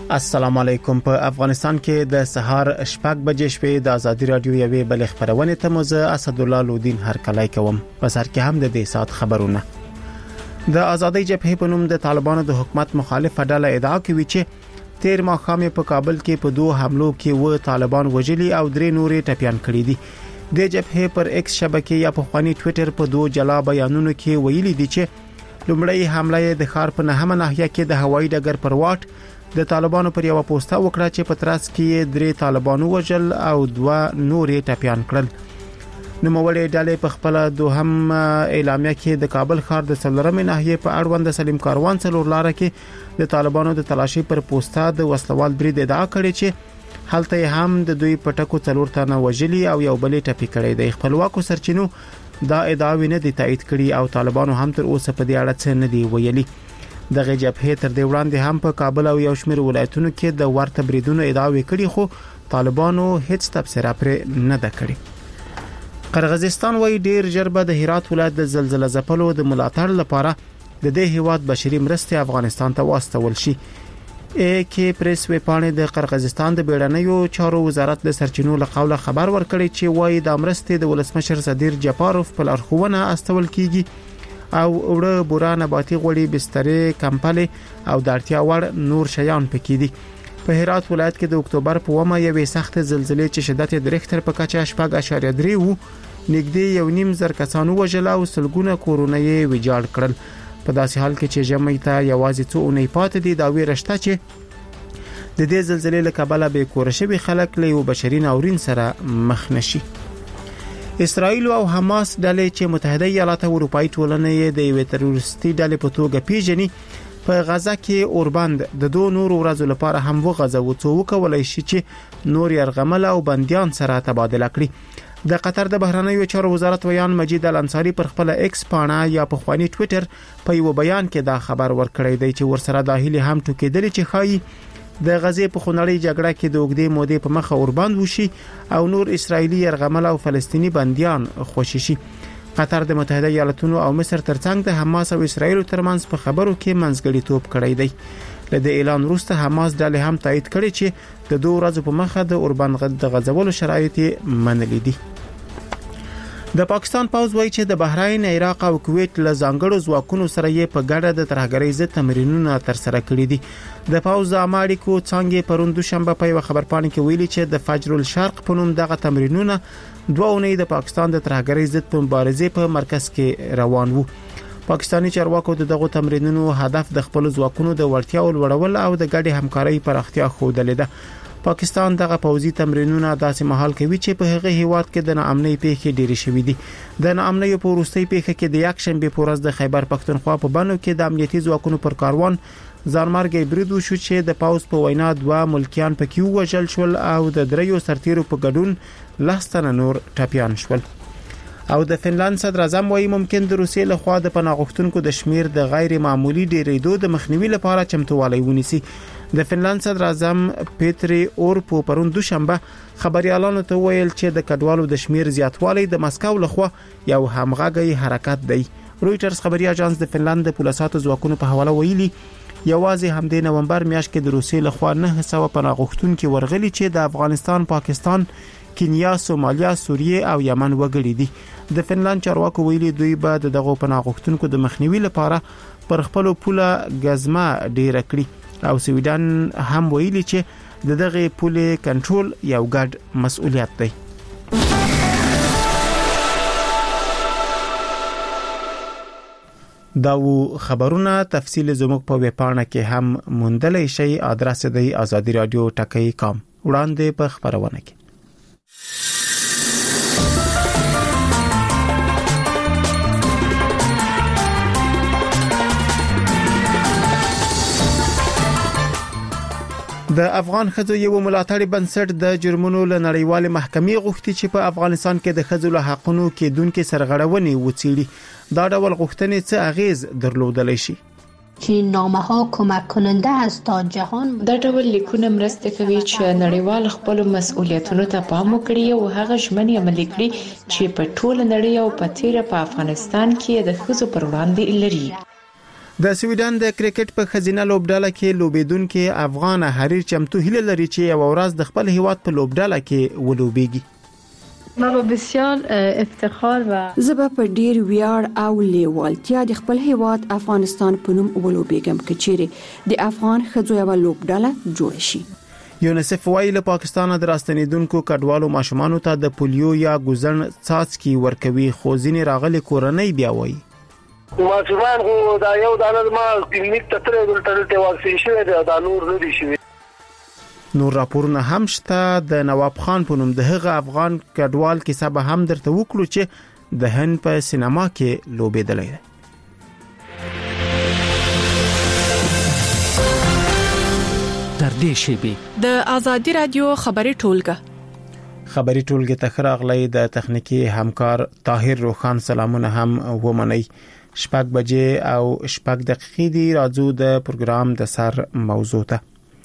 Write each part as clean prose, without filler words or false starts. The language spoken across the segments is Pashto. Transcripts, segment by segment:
السلام علیکم. په افغانستان کې د سهار شپږ بجې شپې د ازادي رادیو یوې بل خبرونه ته مزه اسد الله لودین هر کله کوم. په سر کې هم د دې سات خبرونه. د آزادۍ جبهې په نوم د طالبانو د حکومت مخالف ډله ادعا کوي چې تیر ماښام په کابل کې په دوه حملو کې و طالبان وژلي او درې نورې ټپيان کړي دي. د جبهې پر ایکس شبکې یا په خواني ټوئیټر په دوه جلا بیانونو کې ویلي دي چې لومړی حمله د ښار په نهمه ناحیه کې د هوایي ډګر پر واټ د طالبانو پر یو پوسټه وکړه چې په ترڅ کې درې طالبانو وژل او دوه نورې ټپيان کړل. نوموړي ډلې په خپل دوهم اعلامیه کې د کابل ښار د څلورمې ناحیې په اړوند سلیم کاروان څلور لار کې د طالبانو د تلاشي پر پوسټه د وسلوال برید ادعا کړې چې هلته هم د دوی پټکو څلور تنه وژلي او یو بل ټپي کړي د خپلواکو سرچینو دا ادعاوې نه دي تایید کړي او طالبانو هم تر اوسه په دې اړه څه نه دی ویلي. دغه جبهه تر دې وړاندې هم په کابل او یو شمېر ولایتونو کې د ورته بریدونو ادعاوې کړي خو طالبانو هیڅ تبصره پر نه ده کړې. قرغیزستان وايي ډیر جربه د هرات ولایت د زلزلې ځپلو د ملاتړ لپاره د دې هیواد بشري مرستې افغانستان ته واستول شي. کې پریس ویپانې د قرغیزستان د بیړنیو چارو وزارت د سرچینو له قوله خبر ورکړی چې وايي د مرستې د ولسمشر صدیر جپاروف په لارښوونه استول کیږي او وړه بورا نباتي غوړي بسترې کمپلې او د اړتیا وړ نور شیان پکې دي. په هرات ولایت کې د اکتوبر په 1 یوې سخت زلزلې چې شدت د ریختر په کچه 4.3 وو نږدې 1.5 کسانو وژل او سلګونه کورونه یې ویجاړ کړل. په داسې حال کې چې ژمي ته یوازې څو اونۍ پاتې دي دا ویرشته چې د دې زلزلې له کبله به کور شوي خلک له یو بشري ناورین سره مخ نشي. اسرائیل او حماس ډلې چې متحده ایالات او اروپאי ټولنې د یوې تروریستي ډلې په توګه پیژني په غزا کې اوربند د دوه نور ورځو لپاره هم وغځو څو کولای شي چې نور يرغمل او بنديان سره تبادله کړي. د قطر د بهرنیو چارو وزارت ویان مجید الانصاری پر خپل ایکس پاڼه یا په خواني ټوئیټر په یو بیان کې دا خبر ورکړی دی چې ورسره داخلي هم ټوکېدل چې خایي د غزې په خونړۍ جګړه کې د اوږدې مودې په مخه اوربند وشي او نور اسرایلی يرغمل او فلسطینی بنديان خوشي شي. قطر د متحده ایالاتونو او مصر ترڅنګ د حماس او اسرایل ترمنځ په خبرو کې منځګړیتوب کړی دی. له دې اعلان وروسته حماس ډلې هم تایید کړي چې د دوه ورځې په مخه د اوربند د غځولو شرایط منلي دي. د پاکستان پوځ وایي چې د بحرین، عراق او کویت له ځانګړو ځواکونو سره یې په ګډه د ترهګرۍ ضد تمرینونه ترسره کړي دي. د پوځ د امریکو څنګه پروند دوشنبه په یو خبرپاڼه کې ویلي چې د فجر الشرق په نوم دغه تمرینونه دوه اونۍ د پاکستان د ترهګرۍ ضد مبارزې په مرکز کې روان وو. پاکستاني چارواکو دغه تمرینونو هدف د خپل ځواکونو د وړتیاو لوړول او د ګډې همکارۍ پراختیا ښودل ده. پاکستان دغه پوځي تمرینونه داسې مهال کوي چې په هغه هیواد کې د ناامنۍ پیښې ډېرې شوې دي. د ناامنۍ په وروستۍ پیښه کې د یک شنبه په ورځ د خیبر پختونخوا په بانو کې د امنیتي ځواکونو پر کاروان ځانمرګي برید وشو چې د پاوز په وینا دوه ملکیان پکې وژل شول او د دریو سرتیرو په ګډون لستنه نور ټپيان شول. او د فنلند صدر اعظم وايي ممکن د روسیې له خوا د پناه غوښتونکو د شمیر د غیر معمولی ډیریدو د مخنیوي لپاره چمتووالی ونیسي. د فنلند صدر اعظم پیټری اورپو پروند دوشنبه خبريالانو ته ویل چې د کډوالو د شمیر زیاتوالی د مسکو له خوا یو همغږی حرکت دی. رويټرز خبري اژانس د فنلند د پولیساتو ځواکونو په حواله ویلي یوازې همدې نومبر میاشت کې د روسیې له خوا 900 پناه غوښتونکو ورغلي چې د افغانستان، پاکستان، کینیا، سومالیا، سوریه او یمن وګړي دي. د فنلند چارواکو ویلي دوی به دغه پناه غوښتونکو د مخنیوي لپاره پر خپل پوله غزما ډیر کړی او سویډن هم ویلي چې دغه پوله کنټرول یو ګډ مسؤلیت دی. دا خبرونه تفصیل زموږ په ویبپاڼه کې هم موندلای شئ. ادرس دی azadi.radio.com. وړاندې په خبرونه کې د افغان ښځو یو ملاتړي بنسټ د جرمونو له نړیوال محکمې غوښتي چې په افغانستان کې د ښځو له حقونو کې دونکو سرغړونې وڅېړي. دا ډول غوښتنې څه اغیز درلودلی شي؟ چې نامه ها کمک کننده است تا جهان دا ډول لیکونه مرسته کوي چې نړیوال خپل مسؤلیتونو ته پام وکړي او هغه ژمنې عملي کړي چې په ټول نړۍ او په تیره په افغانستان کې د ښځو پر وړاندې لري. د سویډن د کرکټ په خزینه لوبډاله کې لوبیدونکو افغان حریر چمتو هیله لري چې یو ورځ د خپل هیواد په لوبډاله کې ولوبېږي. ما به بسیار افتخار و زبا په ډیر ویاړ او لیوالتیا د خپل هیواد افغانستان په نوم ولوبېږم کچېره د افغان ښځو یو لوبډاله جوړ شي. یونیسف وايي له پاکستان د راستنیدونکو کډوالو ماشومانو ته د پولیو یا ګوزن څاڅکي ورکوي، خو ځینې راغلي کورنۍ بیا وایي ماشومان خو دا یو دانه ما کلینیک ته ترې دلته واکسین شوی دی، دا نور نه دي شوی. نور راپورونه هم شته. د نواب خان په نوم د هغه افغان کډوال کیسه به هم درته وکړو چې د هند په سینما کې لوبېدلی دی. تر دې شیبې د آزادی رادیو خبري ټولګه ته راغلی د تخنیکی همکار طاهر روخان سلامونه هم ومني. 6 بجې او 6 دقیقې دی راځو د پروګرام د سر موضوع ته.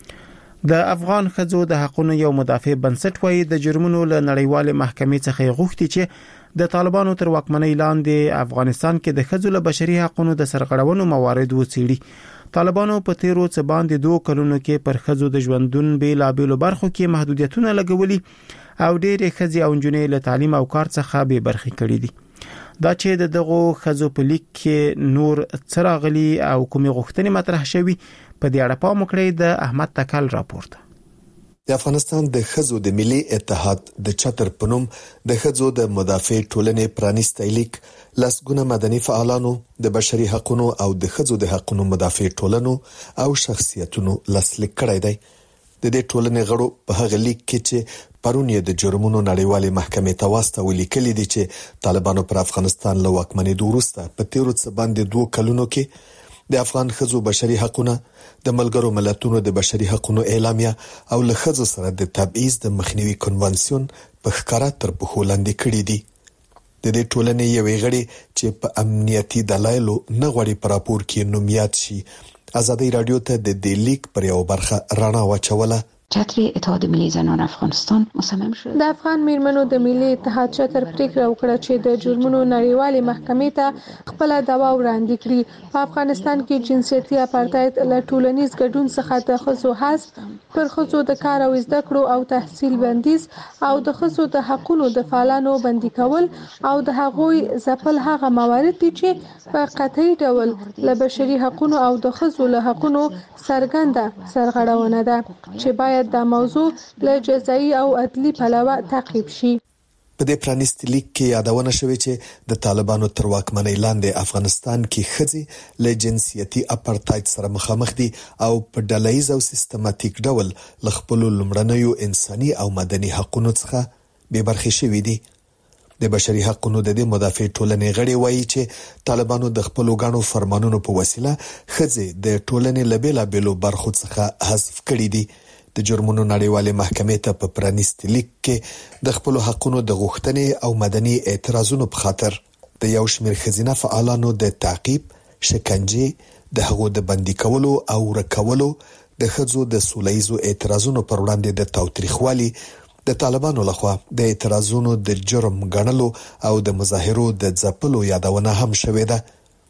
د افغان ښځو د حقوقو یو مدافع بنسټ وایي د جرمونو له نړیوال محکمې څخه غوښتي چې د طالبانو تر واکمنۍ لاندې افغانستان کې د ښځو له بشري حقوقو د سرغړونو موارد وڅېړي. طالبانو په تیرو څه باندې 2 کلونو کې پر ښځو د ژوندون بیلابېلو برخو کې محدودیتونه لګولي او ډېرې ښځې او نجونې له تعلیم او کار څخه بې برخې کړي دي. دا چې د دغو ښځو په لیک کې نور څراغلي او کومې غوښتنې مطرح شوي په دې اړه پام وکړئ. د احمد تکل راپورته. د افغانستان د ښځو د ملي اتحاد د چتر پنوم د ښځو د مدافع ټولنې پرانیستی لیک لسګونه مدني فعالانو د بشري حقوقو او د ښځو د حقوقو مدافع ټولنو او شخصیتونو لاسلیک کړی دی. د دې ټولنې غړو په هغه لیک کې چې پرون یې د جرمونو نړیوالې محکمې ته واستولي کلی دي چې طالبانو پر افغانستان له واکمنۍ وروسته په تیرو څه باندې 2 کلونو کې د افغان ښځو بشري حقوقو د ملګرو ملتونو د بشري حقوقو اعلامیه او له ښځو سره د تبعیض د مخنیوي کنوانسیون په ښکاره تر پښو لاندې کړی دي. د دې ټولنې یوې غړي چې په امنیتي دلایلو نه غواړي پر راپور کې نومیات شي ازادي رادیو ته د دې لیک پر یو برخه رڼا واچوله. چتر اتحاد ملی زنان افغانستان مصمم شد د افغان میرمنو د ملي اتحاد چتر پریکړه وکړه چې د جرمونو نړیوالې محکمې ته خپل دعوا وړاندې کړي. په افغانستان کې جنسیتي اپارټایډ له ټولنیز ګډون څخه د ښځو حق پر ښځو د کار او زده کړو او تحصیل بندیز او د ښځو د حقوقو د فعالانو بندي کول او د هغوی ځپل هغه موارد دي چې په قطعي ډول له بشري حقوقو او د ښځو له حقوقو څرګنده سرغړونه ده چې باید دا موضوع له جزایي او عدلي پلوه تعقیب شي. په دې پرانیستي لیک کې یادونه شوې چې د طالبانو تر واکمنۍ لاندې افغانستان کې ښځې له جنسیتي اپارټایډ سره مخامخ دي او په ډله‌ییز او سیستماتیک ډول له خپل لومړنیو انساني او مدني حقوقو څخه بې برخې شوي دي. د بشري حقوقو د دې مدافع ټولنې غړي وایي چې طالبانو د خپل غاڼو فرمانونو په وسیله ښځې د ټولنې له بیلابېلو برخو څخه حذف کړي دي. د جرمونو نړیوالې محکمې ته په پرانیستي لیک کې د خپل حقوقو د غوښتنې او مدني اعتراضونو په خاطر د یو شمېر ښځینه فعالانو د تعقیب، شکنجې، د هغو د بندي کولو او ورکولو، د ښځو د سوله‌ییزو اعتراضونو پر وړاندې د تاوتریخوالي د طالبانو لخوا د اعتراضونو د جرم ګڼلو او د مظاهرو د ځپلو یادونه هم شوې ده.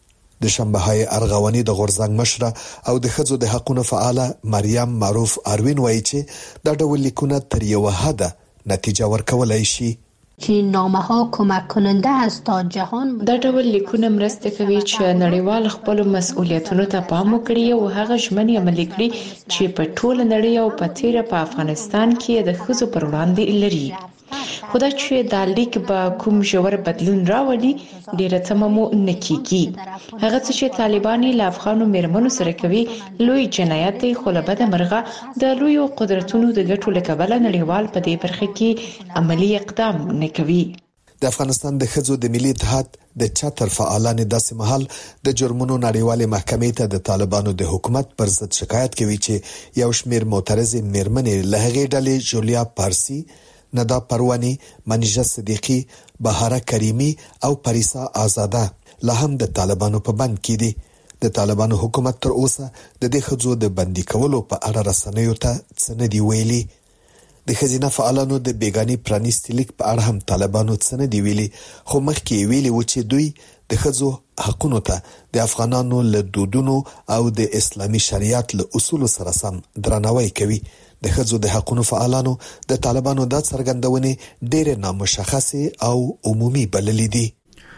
د شنبهای ارغوانی د غورځنګ مشره او د ښځو د حقوقو فعاله مریم معروف اروین وایي چې دا ډول لیکونه تر یو حده نتیجه ورکولای شي. چنین نامه‌ها کمک کننده است تا جهان دا ډول لیکونه مرسته کوي چې نړیوال خپل مسؤلیتونو ته پام وکړي او هغه ژمنې عملي کړي چې په ټوله نړۍ او په تیره په افغانستان کې د ښځو پر وړاندې لري. خدای چې دا لیک به کوم ژور بدلون راولي ډیره تمامو نکېږي. هغه څه چې طالبان له افغانو میرمنو سره کوي لوی جنایت دی، خو له بده مرغه د لویو قدرتونو د ګټو له کبله نړیوال په دې برخه کې عملی اقدام نه کوي. د افغانستان د ښځو د ملي اتحاد د چتر فعالان داسې مهال د جرمونو نړیوالې محکمې ته د طالبانو د حکومت پر ضد شکایت کوي چې یو شمېر معترض میرمنې له هغې ډلې جولیا پارسی، ندا پروانی، منیژه صدیقی، بهاره کریمی او پریسا آزاده لا هم د طالبانو په بند کې دي. د طالبانو حکومت تر اوسه د دې ښځو د بندي کولو په اړه رسنیو ته څه نه دی ویلي. د خزینه فعالانو د بیگانی پرانیستي لیک په اړه هم طالبانو څه نه دی ویلي، خو مخکې ویلي و چې دوی د ښځو حقونو ته د افغانانو له دودونو او د اسلامي شریعت له اصولو سره سم درناوی کوي. د ښځو د حقونو فعالانو د طالبانو د څرګندونې ډېر نامشخصه او عمومي بللې دي.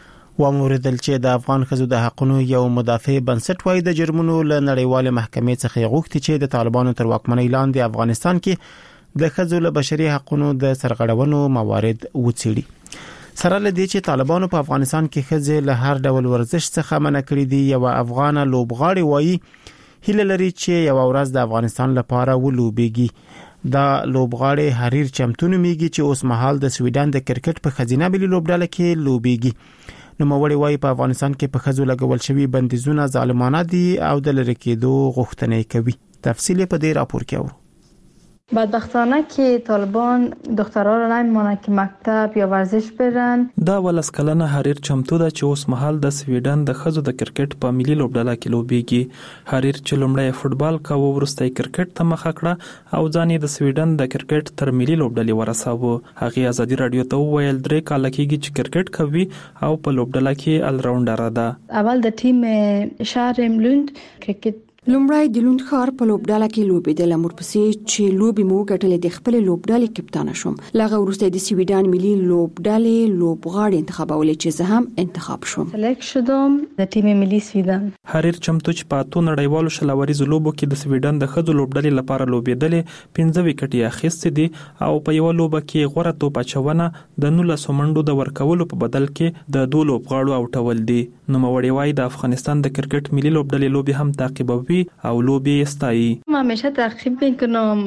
وموردل چې د افغان ښځو د حقونو یو مدافع بنسټ وایي د جرمونو له نړیوال محکمې څخه غوښتي چې د طالبانو تر واکمنۍ لاندې افغانستان کې د ښځو له بشري حقونو د سرغړونو موارد وڅېړي. سره له دې چې طالبانو په افغانستان کې ښځې له هر ډول ورزش څخه منع کړي دي، یو افغان لوبغاړی وایي هیله لري چې یو ورځ د افغانستان لپاره ولوبېږي. دا لوبغاړی حریر چمتو نومیږي چې اوس مهال د سویډن د کرکټ په ښځینه ملي لوبډله کې لوبېږي. نو موري وايي په افغانستان کې په خزو لګول شوی بندیزونه ظالمانه دي او د لری کېدو غوښتنه کوي. تفصیل په دې راپور کې اورو. بدبختانه که طالبان دخترها را نمیمانه که مکتب یا ورزش برن. دا ولس کلنه حریر چمتو ده چې اوس مهال د سویډن د ښځو د کرکټ په ملي لوبډله کې لوبېږي. حریر چې لومړی فوتبال کاوه وروسته کرکټ ته مخه کړه او ځان یې د سویډن د کرکټ تر ملي لوبډلې ورساوه. هغه ازادي رادیو ته وویل 3 کال کېږي چې کرکټ کوي او په لوبډله کې ال راونډر ده. اول د ټیم شهر لوند کرکټ لومړی د لوند ښار په لوبډله کې لوبېدل، ورپسې چې لوبې مو ګټلې د خپل لوبډلې کپتان شوم. لغه وروسته د سویډن ملي لوبډلې لوبغاړي انتخابولې چې زه هم انتخاب شوم. سلیکټ شدم د ټیم ملي سویډن. حریر چمتو چې په اتو نړیوالو شلوریزو لوبو کې د سویډن د ښځو لوبډلې لپاره لوبېدلې 15 وکټې اخیستې دي او په یو لوبه کې غوړه توپ اچونه د 19 منډو د ورکولو په بدل کې د 2 لوبغاړو اوټول دي. نو موري وايي د افغانستان د کرکټ ملي لوبډلې لوبي هم تعقیبوي او لوبي استایي. ما همیشه تعقیب میکنم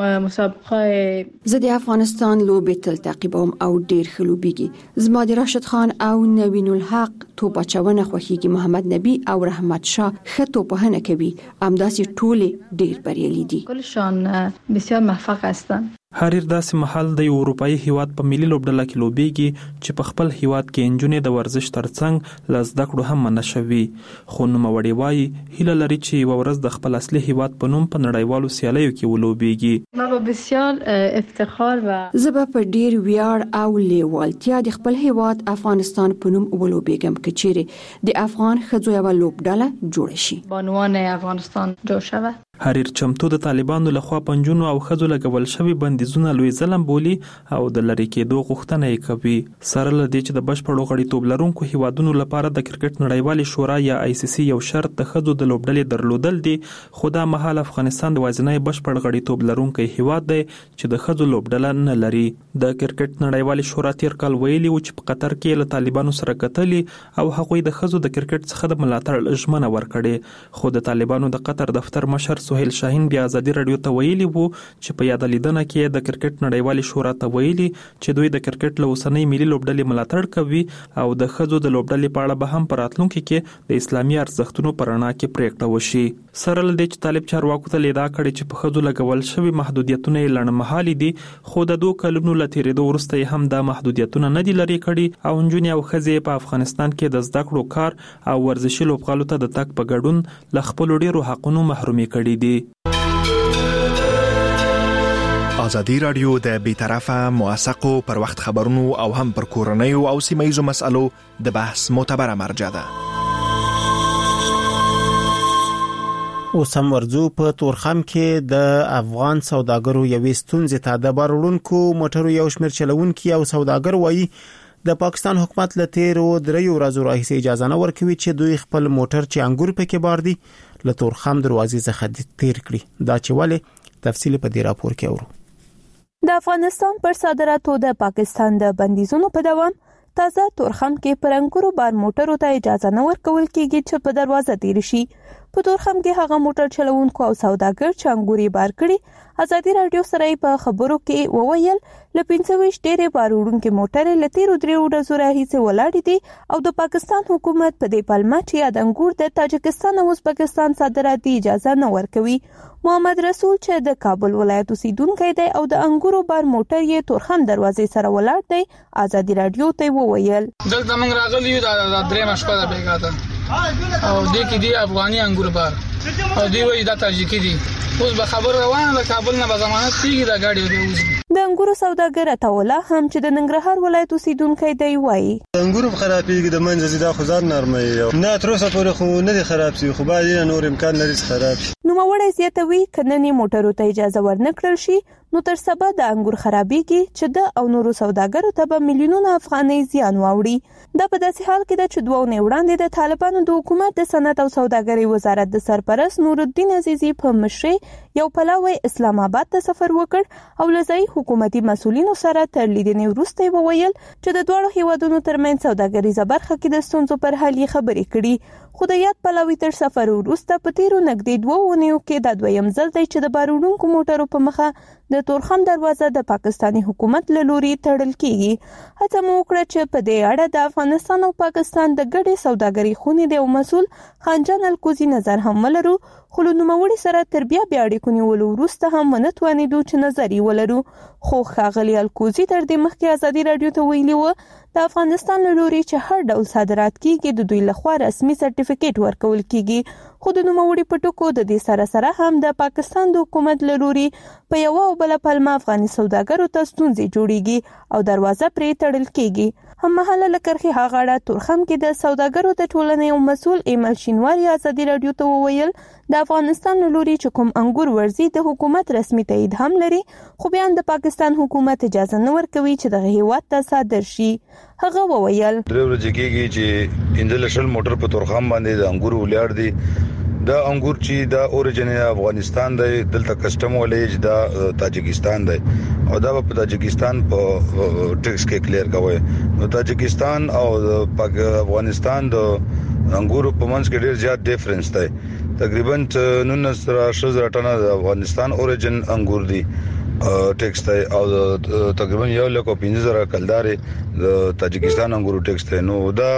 مسابقه. زه د افغانستان لوبي تل تعقیبوم او ډیر ښه لوبيږي. زما د راشد خان او نوین الحق توپ اچونه خوښیږي. محمد نبی او رحمت شاه ښه توپونه کوي. امداسي ټوله ډیر بریالي دي. کلشان بسیار موفق هستند. حریر داسې محل د اروپאי هیواد په ملي لوبډله کې لوبېږي چې په خپل هیواد کې انجونې د ورزش ترڅنګ ل زده کړو هم منع شوي. خو نوموړی وايي هیله لري چې یو ورځ د خپل اصلي هیواد په نوم په نړیوالو سیالیو کې ولوبېږي. ما به بسیار افتخار و زه په ډیر ویاړ او لیوالتیا د خپل هیواد افغانستان په نوم ولوبېږم که چیرې د افغان ښځو یو لوبډله جوړ شي. بانوان افغانستان جوړ شوه. حریر چمتو د طالبانو لخوا پنځونو او ښځو لګول شوی بندیزونه لوی ظلم بولی او د لری کېدو غوښتنه یې کوي. سره له دې چې د بشپړو غړیتوب لرونکو هیوادونو لپاره د کرکټ نړیوالې شورا یا ICC یو شرط د ښځو د لوبډلې درلودل دي، خو دا مهال افغانستان د وازنۍ بشپړ غړیتوب لرونکی هیواد دی چې د ښځو لوبډله نه لري. د کرکټ نړیوالې شورا تیر کال ویلي و چې په قطر کې له طالبانو سره کتلي او هغوی د ښځو د کرکټ څخه د ملاتړ ژمنه ورکړې، خو د طالبانو د قطر دفتر مشر سهیل شاهین بیا ازادي رادیو ته ویلي وو چې په یاد لیدنه کې د کرکټ نړیوالې شورا ته ویلي چې دوی د کرکټ له اوسنۍ ملي لوبډلې ملاتړ کوي او د ښځو د لوبډلې په اړه به هم په راتلونکي کې د اسلامي ارزښتونو په رڼا کې پریکړه وشي. سره له دې چې طالب چارواکو ته لیدا کړي چې په ښځو لګول شوی محدودیتونه یې لنډمهالي دي، خو د 2 کلونو له تیریدو وروسته هم دا محدودیتونه نه دي لرې کړي او نجونې او ښځې په افغانستان کې د زده کړو کار او ورزشي لوبغالو ته د تګ په ګډون له خپلو ډیرو حقونو محرومي کړي دي. ازادي رادیو د بیطرفه موثقو پر وخت خبرونو او هم پر کورنیو او سیمایزو مسالو د بحث معتبره مرجع ده. اوس هم ورځو په تورخم کې د افغان سوداګرو یوې ستونزې ته د بار وړونکو موټرو یو شمېر چلوونکي او سوداګر وایي د پاکستان حکومت له تیرو 3 ورځو راهیسې اجازه نه ورکوي چې دوی خپل موټر چې انګور پکې بار دي له تورخم دروازې څخه تیر کړي. دا چې ولې تفصیل په دې راپور کې اورو. د افغانستان پر صادراتو د پاکستان د بندیزونو په دوام تازه تورخم کې پر انګورو بار موټرو ته اجازه نه ورکول کېږي چې په دروازه تیر شي. په تورخم کې هغه موټر چلوونکو او سوداګر چې انګوري بار کړي ازادي رادیو سره په خبرو کې وویل ل 25 ډېرې بار وړونکو موټر له 13 ورځو راهیسې ولاړ دي او د پاکستان حکومت په دې پلمه چې د انګور د تاجکستان او ازبکستان صادرات اجازه نه ورکوي. محمد رسول چې د کابل ولایت اوسیدونکی دی او د انګورو بار موټر یې تورخم دروازې سره ولاړ دی ازادي رادیو ته وویل دلته موږ راغلی یو د درې مشپه د بیګاته او د کې دی افغاني انګور بار او دی وایي دا تاجیکی دي. اوس به خبر روانه د کابل نه به ضمانت کیږي دا گاډي وځي. د انګورو سوداګر اتولا هم چې د ننګرهار ولایت اوسیدونکو دی وایي انګورو خرابېږي د منځ زیاده خو ځان نرمه نه تر اوسه پورې خو نه دي خراب شي خو باید نور امکان لري خراب شي. نو موړی زیاتوي کننی موټرو ته اجازه ورنکړل شي نو تر سبا د انګور خرابېږي چې د او نورو سوداګرو ته به میلیونونه افغانۍ زیان واوړي. دا په داسې حال کې د چدوونه وړاندې د طالبانو د حکومت د صنعت او سوداګرۍ وزارت د سرپرست نورالدین عزیزی په مشرۍ یو پلاوی اسلام آباد ته سفر وکړ او لځای حکومتي مسؤلینو سره تر لیدنې وروسته وویل چې د دوه هیوادونو ترمنځ سوداګریزه برخه کې د ستونزو پر حل خبرې کړي. خو د یاد پلاوی تر سفر وروسته په تیرو نږدې 2 اونیو کې د دویم ځل دی چې د باروړونکو موټرو په مخه د تورخم دروازه د پاکستاني حکومت له لوري تړل کیږي. هڅه مو وکړه چې په دې اړه د افغانستان او پاکستان د ګډې سوداګرۍ خونې د مسؤل خانجان الکوزي نظر هم ولرو خو له نوموړي سره تر بیا اړیکو نیولو وروسته هم ونتوانیدو چې نظر یې ولرو. خو ښاغلي الکوزي تر دې مخکې ازادي رادیو ته ویلي و د افغانستان له لوري چې هر ډول صادرات کیږي د دوی لخوا رسمي سرټیفیکیټ ورکول کیږي. خو د نوموړي په ټکو د دې سره سره هم د پاکستان د حکومت له لوري په یو او بل پلمه افغاني سوداګرو ته ستونزې جوړیږي او دروازه پرې تړل کیږي. هم مهاله لکرخي هغاړه تورخم کې د سوداګرو د ټولنې او مسؤل ایمل شینواری ازادي رادیو ته وویل د افغانستان له لوري چې کوم انګور ورزي د حکومت رسمي تایید هم لري خو بیا د پاکستان حکومت اجازه نه ورکوي چې د هیواد ته صادر شي. هغه وویل درې ورځې کېږي چې اندلشل موټر په تورخم باندې د انګور ولیار دي. دا انګور چې دا اوريجن افغانستان دی دلته کسٹم ولې دا تاجکستان دی او دا په تاجکستان په ټیکس کې کلیر کوي. نو تاجکستان او افغانستان د انګور په منځ کې ډیر زیات ډیفرنس دی. تقریبا 19,000 ټنه د افغانستان اوريجن انګور دي ټیکس دی او تقریبا 1,15,000 کلدارې د تاجکستان انګور ټیکس دی. نو دا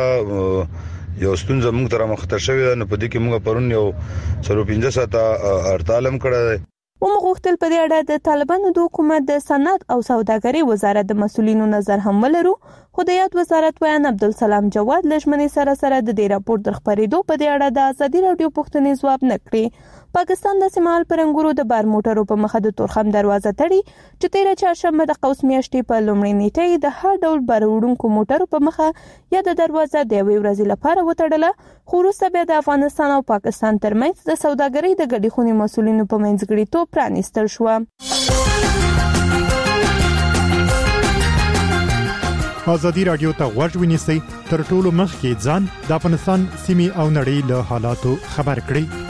یو ستونزه موږ تر مخته شوې ده. نو په دې کې موږ پرون یو 15 ساعته هړتال هم کړی دی. ومغوښتل په دې اړه د طالبانو د حکومت د صنعت او سوداګرۍ وزارت د مسؤلینو نظر هم ولرو خو د یاد وزارت ویان عبدالسلام جواد لجمنې سره د دې راپور د خبرېدو په دې اړه د ازادي رادیو پوښتنې ځواب نه کړی. پاکستان د سیمال پر انګورو د بار موټرو په مخه د تورخم دروازه تړي چې 13 چهارشنبه د قوس میاشتې په لومړۍ نیټه د هر ډول باروړونکو موټرو په مخه یا د دروازه د یوې ورځې لپاره وتړله. خو وروسته بیا د افغانستان او پاکستان ترمنځ د سوداګرۍ د ګډې خونې مسؤلینو په منځګړیتوب پرانیستل شو. ازادي رادیو ته غوږ ونیسئ تر ټولو مخکې ځان د افغانستان سیمې او نړۍ له حالاتو خبر کړئ.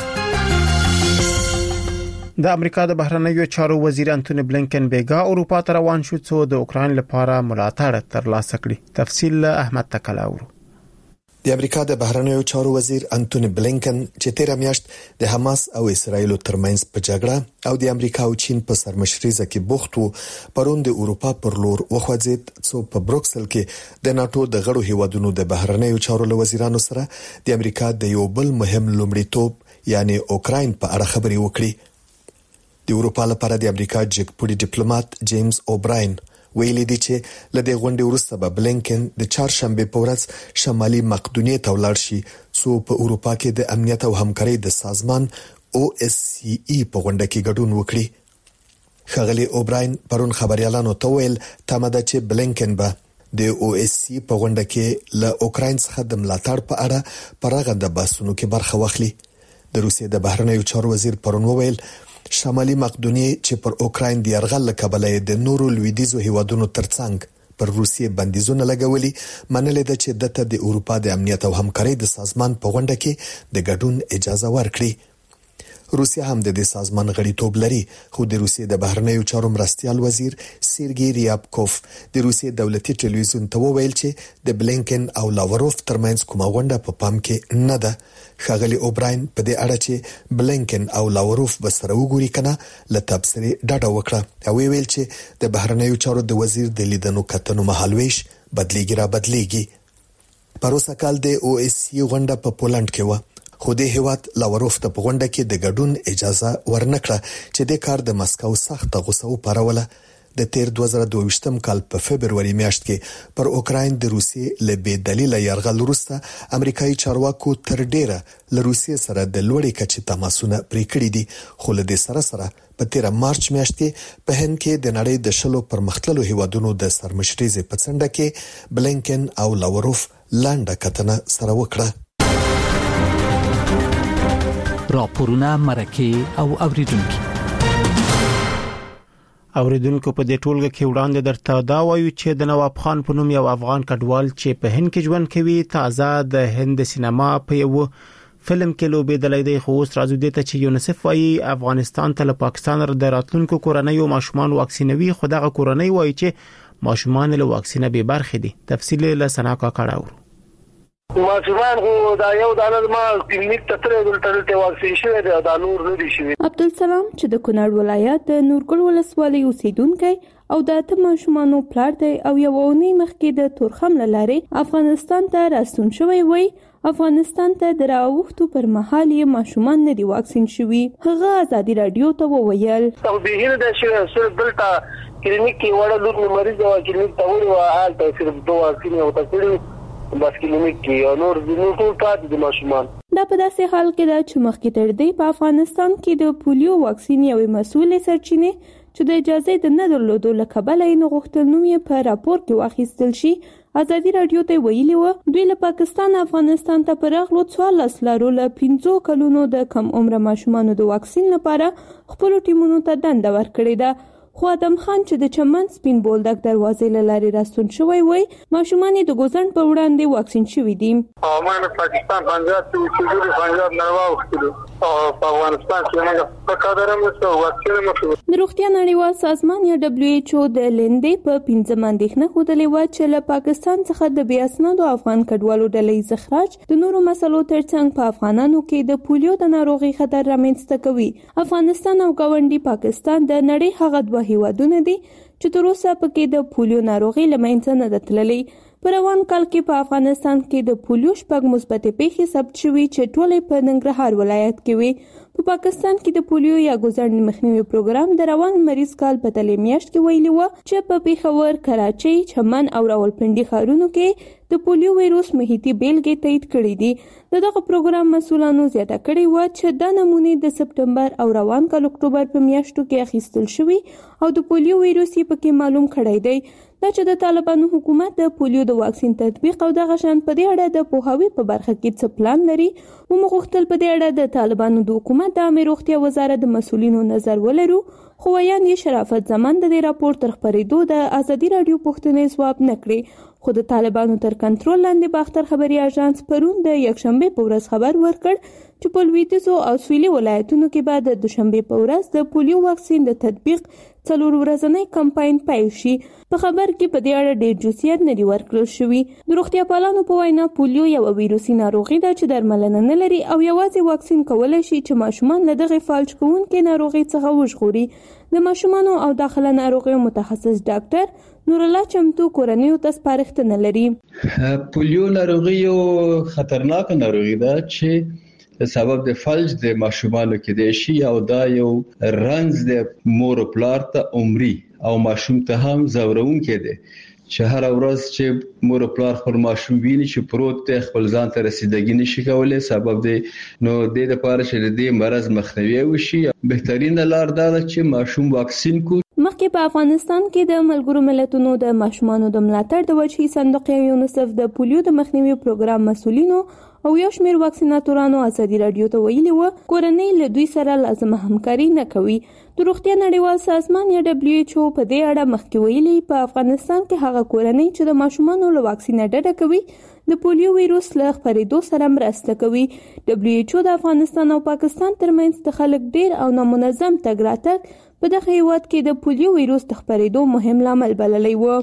د امریکا د بهرنیو چارو وزیر انټونی بلینکن بیګا اروپا ته روان شو څو د اوکرين لپاره ملاتړ ترلاسه کړي. تفصیل احمد تکلاورو. د امریکا د بهرنیو چارو وزیر انټونی بلینکن چې 13 میاشت د حماس او اسرایل ترمنځ په جګړه او د امریکا او چین په سرمشريزه کې بوخت وو پرون د اروپا پر لور وخوځید څو په بروکسل کې د ناتو د غړو هیوادونو د بهرنیو چارو وزیرانو سره د امریکا د یو بل مهم لومړیتوب یعنی اوکرين په اړه خبرې وکړي. د اروپا لپاره د امریکا جګپوړي ډیپلوماټ جیمز اوبراین ویلي دی چې لدې غونډې وروسته به بلینکن د چهارشنبه په ورځ شمالي مقدونیې ته ولاړ شي څو په اروپا کې د امنیت او همکارۍ د سازمان OSCE په غونډه کې ګډون وکړي. ښاغلي اوبراین پرون خبريالانو ته ویل تماده چې بلینکن به د OSCE په غونډه کې له اوکرين څخه د ملاتړ په اړه پرغنده بحثونو کې برخه واخلي. د روسیې د بهرنیو چارو وزیر پرون ویل شمالي مقدونیې چې پر اوکرين د يرغل کبله د نورو لویدیزو هیوادونو ترڅنګ پر روسیې بندیزونه لګولي منل د چې د اروپا د امنیت او همکارۍ د سازمان په غونډه کې د ګډون اجازه ورکړي. روسیا هم د دې سازمان غړیتوب لري خو د روسیې د بهرنیو چارو مرستيال وزیر سيرګي ریابکوف د روسیې دولتي ټلویزیون ته وویل چې د بلینکن او لاوروف ترمنځ کومه غونډه په پام کې نه ده. ښاغلي اوبراین په دې اړه چې بلینکن او لاوروف به سره وګوري کنه له تبصرې ډاډه وکړه او ویل چې د بهرنیو چارو د وزیر د لیدنو کتنو مهالويش بدليږي. پروسه کال د OSCE غونډه په پولند کې و خو د هیواد لاوروف ته په غونډه کې د ګډون اجازه ورنکړه چې د کار د مسکو سخت غوسه وپاروله. د تیر 2022م کال په فبرवरी میاشت کې پر اوکراین د روسیې له بې دلیل یرغل وروسته امریکایي چارواکو تر ډیره له روسیې سره د لوړې کچې تماسونه پرې کړي دي، خو له دې سره په 13 مارچ میاشت کې په هند کې د نړۍ د شلو پرمختللو هیوادونو د سرمشرۍ په څنډه کې بلینکن او لاوروف لانډه کتنه سره وکړه. راپورونه مرکه او اوریدونکو په دې ټولګه کې وړاندې درته دا وایو چې د نواب خان په نوم یو افغان کډوال چې په هند کې ژوند کوي تازه د هند سینما په یو فلم کې لوبېدلی دی، خو اوس راځو دې ته چې یونیسف وايي افغانستان ته له پاکستان د راتلونکو کورنۍ او ماشومان واکسینوي، خو دغه کورنۍ وايي چې ماشومان له واکسینه به برخې دي. تفصیل له سنا کا کړهو. ماشومان خو دا یو دانه ما کلینیک ته ترې دلته واکسین شوی دی، دا نور نه دي شوی. عبدالسلام چې د کونړ ولایت د نورګل ولسوالۍ اوسیدونکی او د اته ماشومانو پلار دی او یو اونۍ مخکې د تورخم لارې افغانستان ته راستون شوی وي. افغانستان ته دراوښتو پر مهال یې ماشومان نه دي واکسین شوي. هغه ازادي رادیو ته وویل او به هینه د شر دلته کلینیک کې وړه لور مریض او کلینیک ته وړي حال ته صرف دوه واکسین او تکړه بس کلینیک کې نور ټول پاتې دي ماشومان. دا په داسې حال کې ده چې مخکې تر دې په افغانستان کې د پولیو واکسین یوې مسؤلې سرچینې چې د اجازه د نه درلودو له کبله یې غوښتل نوم یې په راپور کې واخیستل شي. ازادي رادیو ته ویلي و دوی له پاکستان افغانستان ته پرغلو 14 لارو له 15 کلونو د کم عمر ماشومانو د واکسین لپاره خپل ټیمونو ته دنده ورکړې ده. خو ادم خان چې د چمن سپین بولدک دروازې لارې راستون شوی وي ماشومان د ګوزن په وړاندې واکسین شوي دي. ما نه پاکستان پنجاب چې پنجاب نړیوال وختلو او افغانستان کې موږ په قدرم نشو واکسین مخه. د روغتیا نړیوال سازمان یا WHO د لیندې په 15 اندېښنه خوده و چې له پاکستان څخه د بیا اسنادو افغان کډوالو ډلې زخراج د نورو مسلو ترڅنګ په افغانانو کې د پولیو د ناروغي خطر رامنځته کوي. افغانستان او ګاونډي پاکستان د نړۍ هغه دوه هیوادونه دي چې تر اوسه پکې د پولیو ناروغي لمنځه نه ده تللې. په روان کال کې په افغانستان کې د پولیو شپږ مثبت پیښې ثبت شوې چې ټولې په ننګرهار ولایت کې وي. په پاکستان کې د پولیو یا ګوزن مخنیوي پروګرام د روان مریض کال په تلې میاشت کې ویلي و چې په پیښور، کراچۍ، چمن او راولپنډي ښارونو کې د پولیو وایروس محیطي بیلګې تایید کړې دي. دغه پروګرام مسؤلانو زیاته کړې و چې د نمونې د سپټمبر او روان کال اکتوبر په میاشتو کې اخیستل شوی او د پولیو وایروس یې پکې معلوم کړی دی. دا چې د طالبانو حکومت د پولیو د واکسین تطبیق او د غشن په دې اړه د پوهاوی په برخه کې څه پلان لري. ومغختل په دې اړه د طالبانو د حکومت د امیر روغتیا وزارت د مسؤلینو نظر ولرو، خو ویان یې شرافت زمان د دې راپور تر خبرېدو د ازادي رادیو پوښتنې ځواب نکړي. خو د طالبانو تر کنټرول لاندې باختر خبري اژانس پرون د یکشنبه په ورځ خبر ورکړ چې په لویدیځو او سویلي ولایتونو کې بعد د دوشنبه په ورځ د پولیو واکسین د تطبیق 4 ورځنی کمپاین پیل شي. په خبر کې په دې اړه ډېر جزئیات نه دي ورکړل شوي. د روغتیا پالانو په وینا پولیو یو ویروسي ناروغي ده چې درملنه نه لري او یوازې واکسین کولای شي چې ماشومان له دغه فالج کوونکې ناروغي څخه وژغوري. د ماشومانو او داخله ناروغیو متخصص ډاکټر نور الله چمتو کورنیو ته سپارښتنه لري. پولیو ناروغي یو خطرناک ناروغي ده چې سبب د فلج د ماشومانو کې دی شي او دا یو رنځ د مور او پلار ته عمري او ماشوم ته هم زورون کې دی چې هر ورځ چې مور او پلار خپل ماشوم ویني چې پروت ته خپل ځان ته رسیدګي نشي کولای سبب دی. نو د دې لپاره چې د مرز مخنیوي وشي بهترین لار دا ده چې ماشوم واکسین کو. مخکې په افغانستان کې د ملګرو ملتونو د ماشومانو د ملاتړ د وجهي صندوق یونیسف د پولیو د مخنیوي پروګرام مسؤلینو او یو شمېر واکسیناتورانو ازادي رادیو ته ویلي و کورنۍ له دوی سره لازمه همکاري نه کوي. د روغتیا نړیوال سازمان یا WHO په دې اړه مخکې ویلي په افغانستان کې هغه کورنۍ چې د ماشومانو له واکسین ډډه کوي د پولیو وایروس له خپرېدو سره مرسته کوي. WHO د افغانستان او پاکستان ترمنځ د خلک ډیر او نامنظم تګ راتګ په دغه هیواد کې د پولیو وایروس د خپرېدو مهم لامل بللی و.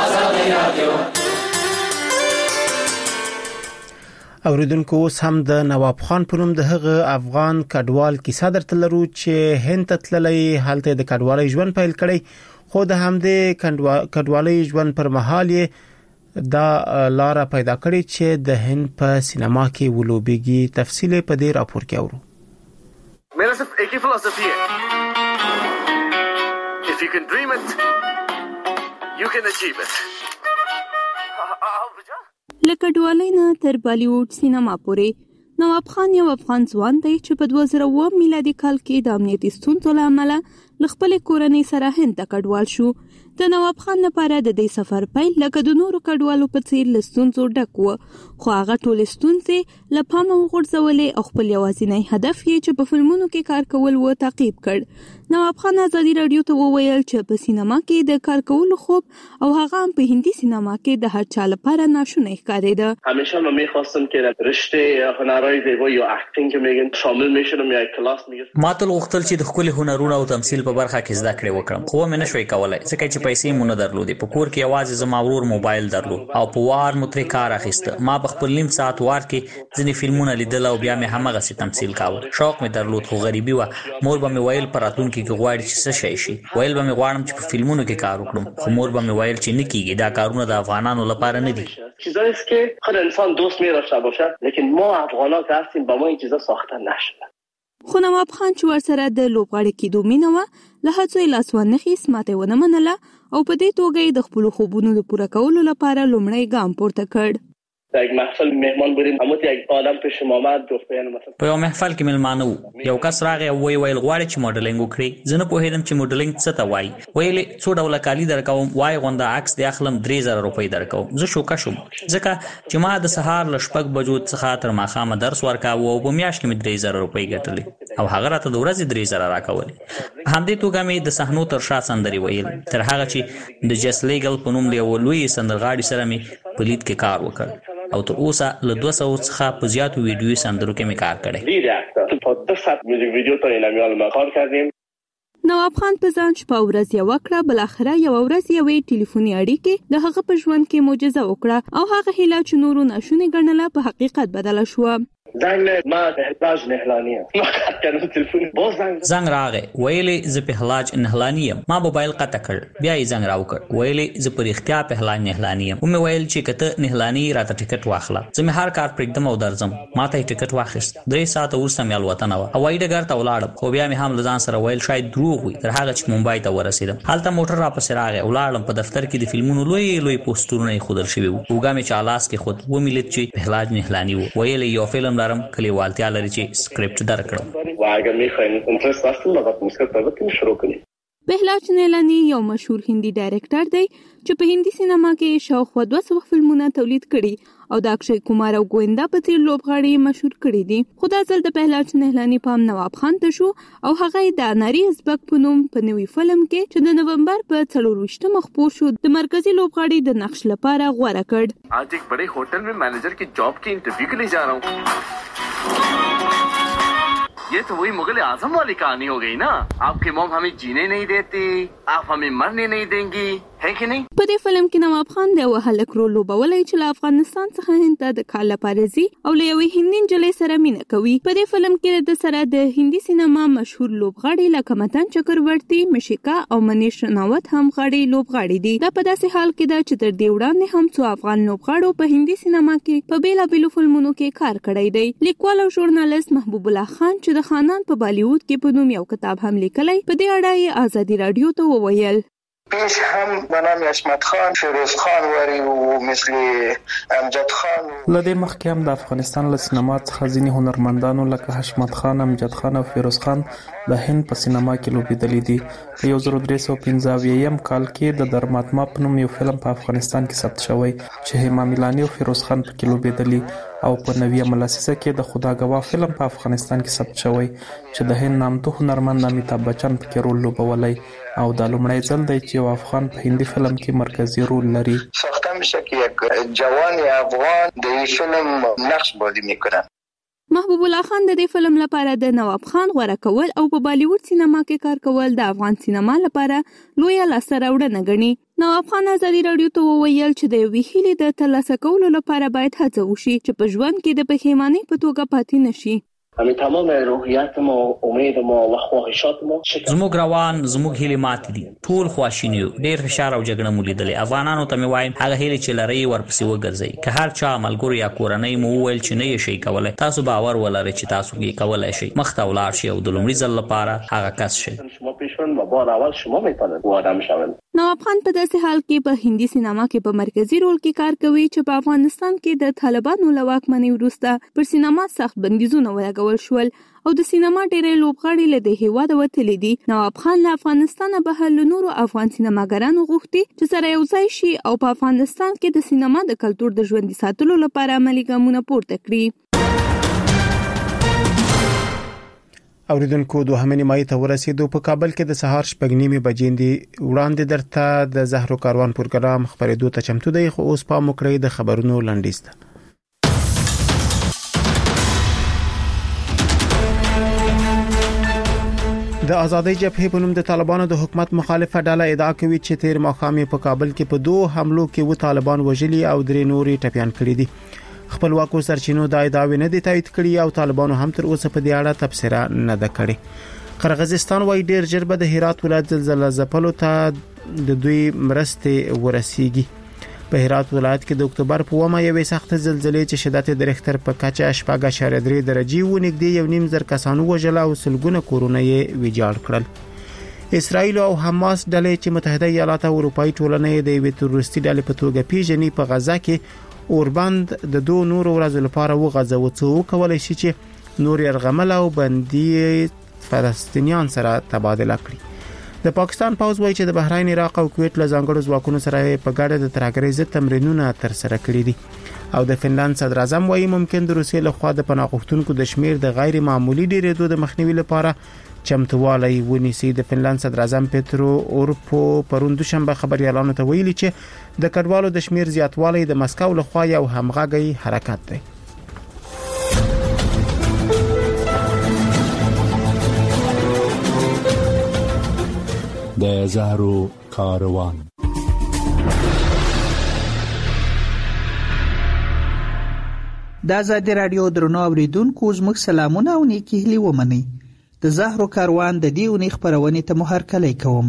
اوریدونکو اوس هم د نواب خان په نوم د هغه افغان کډوال کیسه درته لرو چې هند ته تللی، هلته د کډوالۍ ژوند پیل کړی، خو د همدې کډوالۍ ژوند پر مهال یې دا لار پیدا کړې چې د هند په سینما کې ولوبېږي. تفصیل په دې راپور کې اورو. मेरा सिर्फ एक ही फिलॉसफी है, if you can dream it You can achieve it. لکه ډوالۍ نه تر بالیوډ سینما پورې نواب خان یو افغان ځوان دی چې په 2009 میلادي کال کې د امنیتي ستونزو له امله له خپلې کورنۍ سره هند ته کډوال شو. د نواب خان لپاره د دې سفر پیل لکه د نورو کډوالو په څیر له ستونزو ډک و، خو هغه ټولې ستونزې له پامه وغورځولې او خپل یوازینی هدف یې چې په فلمونو کې کار کول و تعقیب کړ. نواب خان ازادي رادیو ته وویل چې په سینما کې د کار کولو خوب او هغه هم په هندي سینما کې د هر چا لپاره ناشونی ښکارېده. همیشه من می‌خواستم که رشته هنرهای زیبایی یا اکتینگ که میگن شامل میشدم یا کلاس میگم. ما تل غوښتل چې د خپل هنرونو او تمثيل په برخه کې زده کړې وکړم، خو مې نشوي کولای ځکه چې پیسې مونږ نه درلودې. په کور کې یوازې زما ورور موبایل درلود او په وار مو ترې کار اخیسته. ما په خپل نیم ساعت وار کې ځینې فلمونه لیدل او بیا مې همغسې تمثيل کاوه. شوق مې درلود خو غریبي وه. مور به مې ویل په راتلونکي کې غواړي چې څه شی شي. ویل به مې غواړم چې په فلمونو کې کار وکړم، خو مور به مې ویل چې نه کیږي، دا کارونه د افغانانو لپاره نه دي. چیزایی است که خود انسان دوست می‌داشته باشد، لیکن ما افغان‌ها که هستیم با ما این چیزا ساخته نشده. خو نواب خان چې ورسره د لوبغاړي کېدو مینه وه، له هڅو یې لاس وانخیست، ماته ونه منله او په دې توګه یې د خپلو خوبونو د پوره کولو لپاره لومړی ګام پورته کړ. در یک محفل مهمان بودیم، اما یک آدم پیش ما آمد گفت مثلا په یو محفل کې ملمانه وو، یو کس راغی او ویل غواړي چې موډلینګ وکړي. زه نه پوهېدم چې موډلینګ څه ته وایي. ویلې څو ډوله کالي درکوم، وای غونډه عکس دی اخلم 3000 روپۍ درکوم. زه شوکه شوم ځکه چې ما د سهار له 6 بجو څخه تر ماښامه درس ورکاوه او په میاشت کې مې 3000 روپۍ ګټلې او هغه راته د ورځې 3000 راکولې. په همدې توګه مې د صحنو تر شا سندرې ویل تر هغه چې د جس لیګل په نوم یو لوی سندرغاړي سره مې په لید کې کار وکړ او تر اوسه له 200 څخه په زیاتو ویډیو سندرو کې مې کار کړی. نواب خان په ځان شپه ورځ یو وکړه، بل اخره یو ورځ یوې ټلیفوني اړیکې د هغه په ژوند کې معجزه وکړه او هغه هیله چې نورو ناشونی ګڼله په حقیقت بدله شوه. زنګ راغی، ویلې زه پهلاج نهلانی یم. ما موبایل قطع کړ، بیا یې زنګ راوکړ، ویلې زه په رښتیا پهلاج نهلانی یم. ومې ویل چې کته نهلانی راته ټیکټ واخله، زه مې هر کار پرېږدم او درځم. ما ته یې ټیکټ واخیست. 3 ساعته وروسته مې الوتنه وه. هوایي ډګر ته ولاړم، خو بیا مې هم له ځان سره ویل شاید دروغ وي تر هغه چې ممبای ته ورسېدم. هلته موټر راپسې راغی، ولاړم. په دفتر کې د فلمونو لوی پوسټرونه ایښودل شوي وو. اوږه مې چې لاس کې خود ومې لید چې پهلاج نهلانی وو. ویل یو فلم لرم کلیوالتیا لري چې سکرپټ درکړم. پهلاج نهلانی یو مشهور هندي ډایرکټر دی چې په هندي سینما کې شاوخوا 200 فلمونه تولید کړي او د اکشي کمار او ګویندا په څیر لوبغاړي مشهور کړي دي. خو دا ځل د پهلاج نهلانی پام نواب خان ته شو او هغه د ناری ازبک په نوم په نوې فلم کې چې د نومبر په 24 خپور شو د مرکزی لوبغاړي د نقش لپاره غوړه کړ. आज एक बड़े होटल में मैनेजर की जॉब की इंटरव्यू के लिए जा रहा हूँ. ये तो वही मुगल आजम वाली कहानी हो गई ना. आपकी मॉम हमें जीने नहीं देती, आप हमें मरने नहीं देंगी, है कि नहीं? په دې فلم کې نواب خان د هلک رول لوبولای چې له افغانستان څخه هند ته د کال لپاره ځي او له یوې هندي نجلۍ سره مینه کوي. په دې فلم کې د سره د هندي سینما مشهور لوبغاړي لکه متن چکرورتی، مشیکا او منیش رناوت هم غاړي لوبغاړي دي. دا په داسې حال کې ده چې تر دې وړاندې هم څو افغان لوبغاړو په هندي سینما کې په بیلابیلو فلمونو کې کار کړی دی. لیکوال او ژورنالیست محبوب الله خان چې د خانان په بالیوډ کې په نوم یو کتاب هم لیکلی، په دې اړه یې ازادي رادیو ته وویل. پیش هم به نام عصمت خان، فیروز خان وری و مثل امجد خان. لدې مخکې هم د افغانستان له سینما څخه ځینې هنرمندانو لکه حشمت خان، امجد خان او فیروز خان د هند په سینما کې لوبېدلي دي. په 1315 کال کې د درماتما په نوم یو فلم په افغانستان کې ثبت شوی چې هیما میلانی او فیروز خان پکې لوبېدلي او په 90 لسیزه کې د خداګوا فلم په افغانستان کې ثبت شوی چې د هند نامتو هنرمند امیتاب بچن پکې رول لوبولی او دا لومړی ځل دی چې یو افغان په هندي فلم کې مرکزی رول لري. ساخته میشه که یک جوان افغان د این فلم نقش بازی میکنه. محبوب الله خان د دې فلم لپاره د نواب خان غوړه کول او په بالیوډ سینما کې کار کول د افغان سینما لپاره لوی لاسته راوړنه ګڼي. نواب خان ازادي رادیو ته وویل چې د یوې هیلې د ترلاسه کولو لپاره باید هڅه وشي چې په ژوند کې د پښیمانۍ په توګه پاتې نشي. همین تمام روحیات ما، امید ما و خواهشات ما زموږ روان زموږ هیلې ماتې دي. ټول خواشینی، ډېر فشار او جګړه مو لیدلې. افغانانو ته مې وایم هغه هیلې چې لرئ ورپسې وګرځئ. که هر چا ملګرو یا کورنۍ مو وویل چې نه یې شئ کولی، تاسو باور ولرئ چې تاسو یې کولی شئ. مخ ته ولاړ شئ او د لومړي ځل لپاره هغه کس شئ. شما پیشرون و بار اول شما میتونید او آدم شوید. نواب خان په داسې حال کې په هندي سینما کې په مرکزی رول کې کار کوي چې په افغانستان کې د طالبانو له واکمنۍ وروسته پر سینما سخت بندیزونه ولګول شول او د سینما ډېرې لوبغاړي له دې هیواده وتلي دي. نواب خان له افغانستانه بهر له نورو افغان سینماګرانو غوښتي چې سره یو ځای شي او په افغانستان کې د سینما د کلتور د ژوندي ساتلو لپاره عملي ګامونه پورته کړي. اوریدونکو 2 نیمایي ته ورسېدو. په کابل کې د سهار 6:30 بجې وړاندې درته د زهرو کاروان پروګرام خبرېدو ته چمتو دی، خو اوس پام وکړئ د خبرونو لنډیز ته. د آزادۍ جبهې په نوم د طالبانو د حکومت مخالفه ډله ادعا کوي چې تیر ماښام په کابل کې په 2 حملو کې و طالبان وژلي او 3 نورې ټپيان کړي دي. خپلواکو سرچینو دا ادعاوې نه دي تایید کړي او طالبانو هم تر اوسه په دې اړه تبصره نه ده کړې. قرغیزستان وايي ډیر ژر به د هرات ولایت زلزلہ ځپلو ته د دوی مرستې ورسیږي. په هرات ولایت کې د اکتوبر په 1 یوې سخت زلزلې چې شدت د ریختر په کچه 4.3 درجې و نږدې 1.5 کسانو وژل او سلګونه کورونه یې ویجاړ کړل. اسرائیل او حماس ډلې چې متحده ایالات او اروپאי ټولنې د یوې تروریستي ډلې په توګه پیژني په غزا کې اوربند د 2 نورو ورځو لپاره وغځو څو کولای شي چې نور يرغمل او بندي فلسطینیان سره تبادله کړي. د پاکستان پوځ وایي چې د بحرین، عراق او کویت له ځانګړو ځواکونو سره په ګډه د ترهګرۍ ضد تمرینونه ترسره کړي دي. او د فنلند صدر اعظم وایي ممکن د روسیې له خوا د پناه غوښتونکو د شمیر د غیر معمولی ډیرېدو د مخنیوي لپاره چمتووالی ونیسي. د فنلند صدر اعظم پیترو اورپو پرون دوشنبه خبريالانو ته ویلي چې د کډوالو د شمیر زیاتوالی د مسکو له خوا یو همغږی حرکت دی. د زهرو کاروان. د آزادۍ رادیو درنو اوریدونکو زموږ سلامونه او نیکی هیلې ومنئ. د زهرو کاروان د دې اونۍ خبرونې ته مو هرکلی کوم.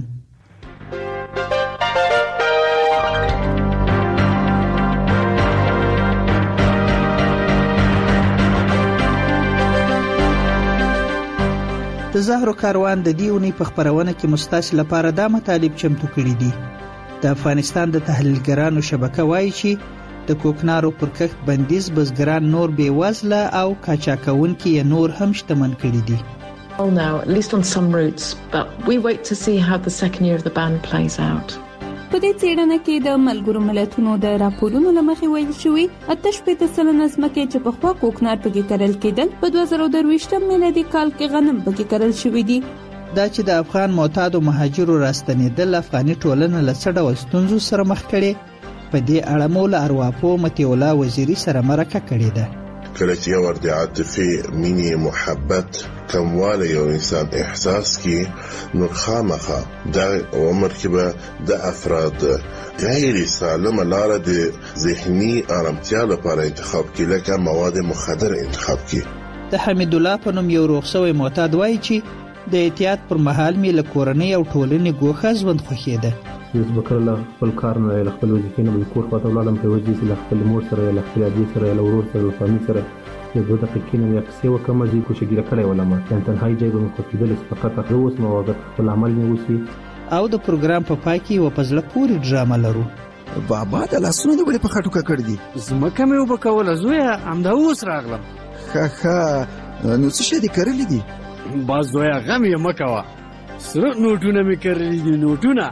د زهرو کاروان د دې اونۍ په خبرونه کې مستاسل لپاره دا مطالب چمتو کړي دي. د افغانستان د تحلیلګرانو شبکه وایي چې د کوکنارو پر کښت بندیز بزګران نور بې وزله او کاچاکونکي نور هم شتمن کړي دي. Now, at least on some routes, but we wait to see how the second year of the ban plays out. په دې څېړنه کې د ملګرو ملتونو د راپورونو لمخې ویل شوی 88% ځمکې چې په خوا کوکنار پکې کرل کېدل په 2023 میلادي کال کې غنم پکې کرل شوی دي. دا چې د افغان معتادو مهاجرو راستنېدل افغاني ټولنه له څه ډول ستونزو سره مخ کړي، په دې اړه مو له ارواپو متي الله وزیري سره مرکه کړې ده. کله چې یو ورته عاطفي مینی محبت کمواله یو انسان احساس کی نو خامخه د عمر کې به د افراد غیر سالمه لار د ذهني آرامتیا لپاره انتخاب کی لکه مواد مخدر انتخاب کی. د حمید الله په نوم یو روغسوي معتاد وایي چې د احتیاط پر مهال می له کورنۍ او ټولنې ګوښه ژوند خوښیده. یوه بکرله خپل کار نه له خپل وظیفې نه کور خواته ولاړم په وجې له خپل مور سره له خپل ابي سره له ورور سره له فامیل سره د 2 دقیقې نه یو څه وکم چې کوشګیره کړې ولما تنهایی ځای به مخ کېدل فقط اوس مواظب خپل عمل نه وسی. او د پروګرام په پای کې و پزله پوری ډراما لرو. بابا د لاسونو د ولې په خټو کې کړ دي زمکه مې وبکوله زویا امدا اوس راغلم. خا نو څه شي دي کړل دي باز زویا غم یې مکوا سره نوټونه مې کړل دي نوټونه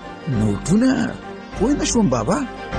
پوه نه شوم بابا.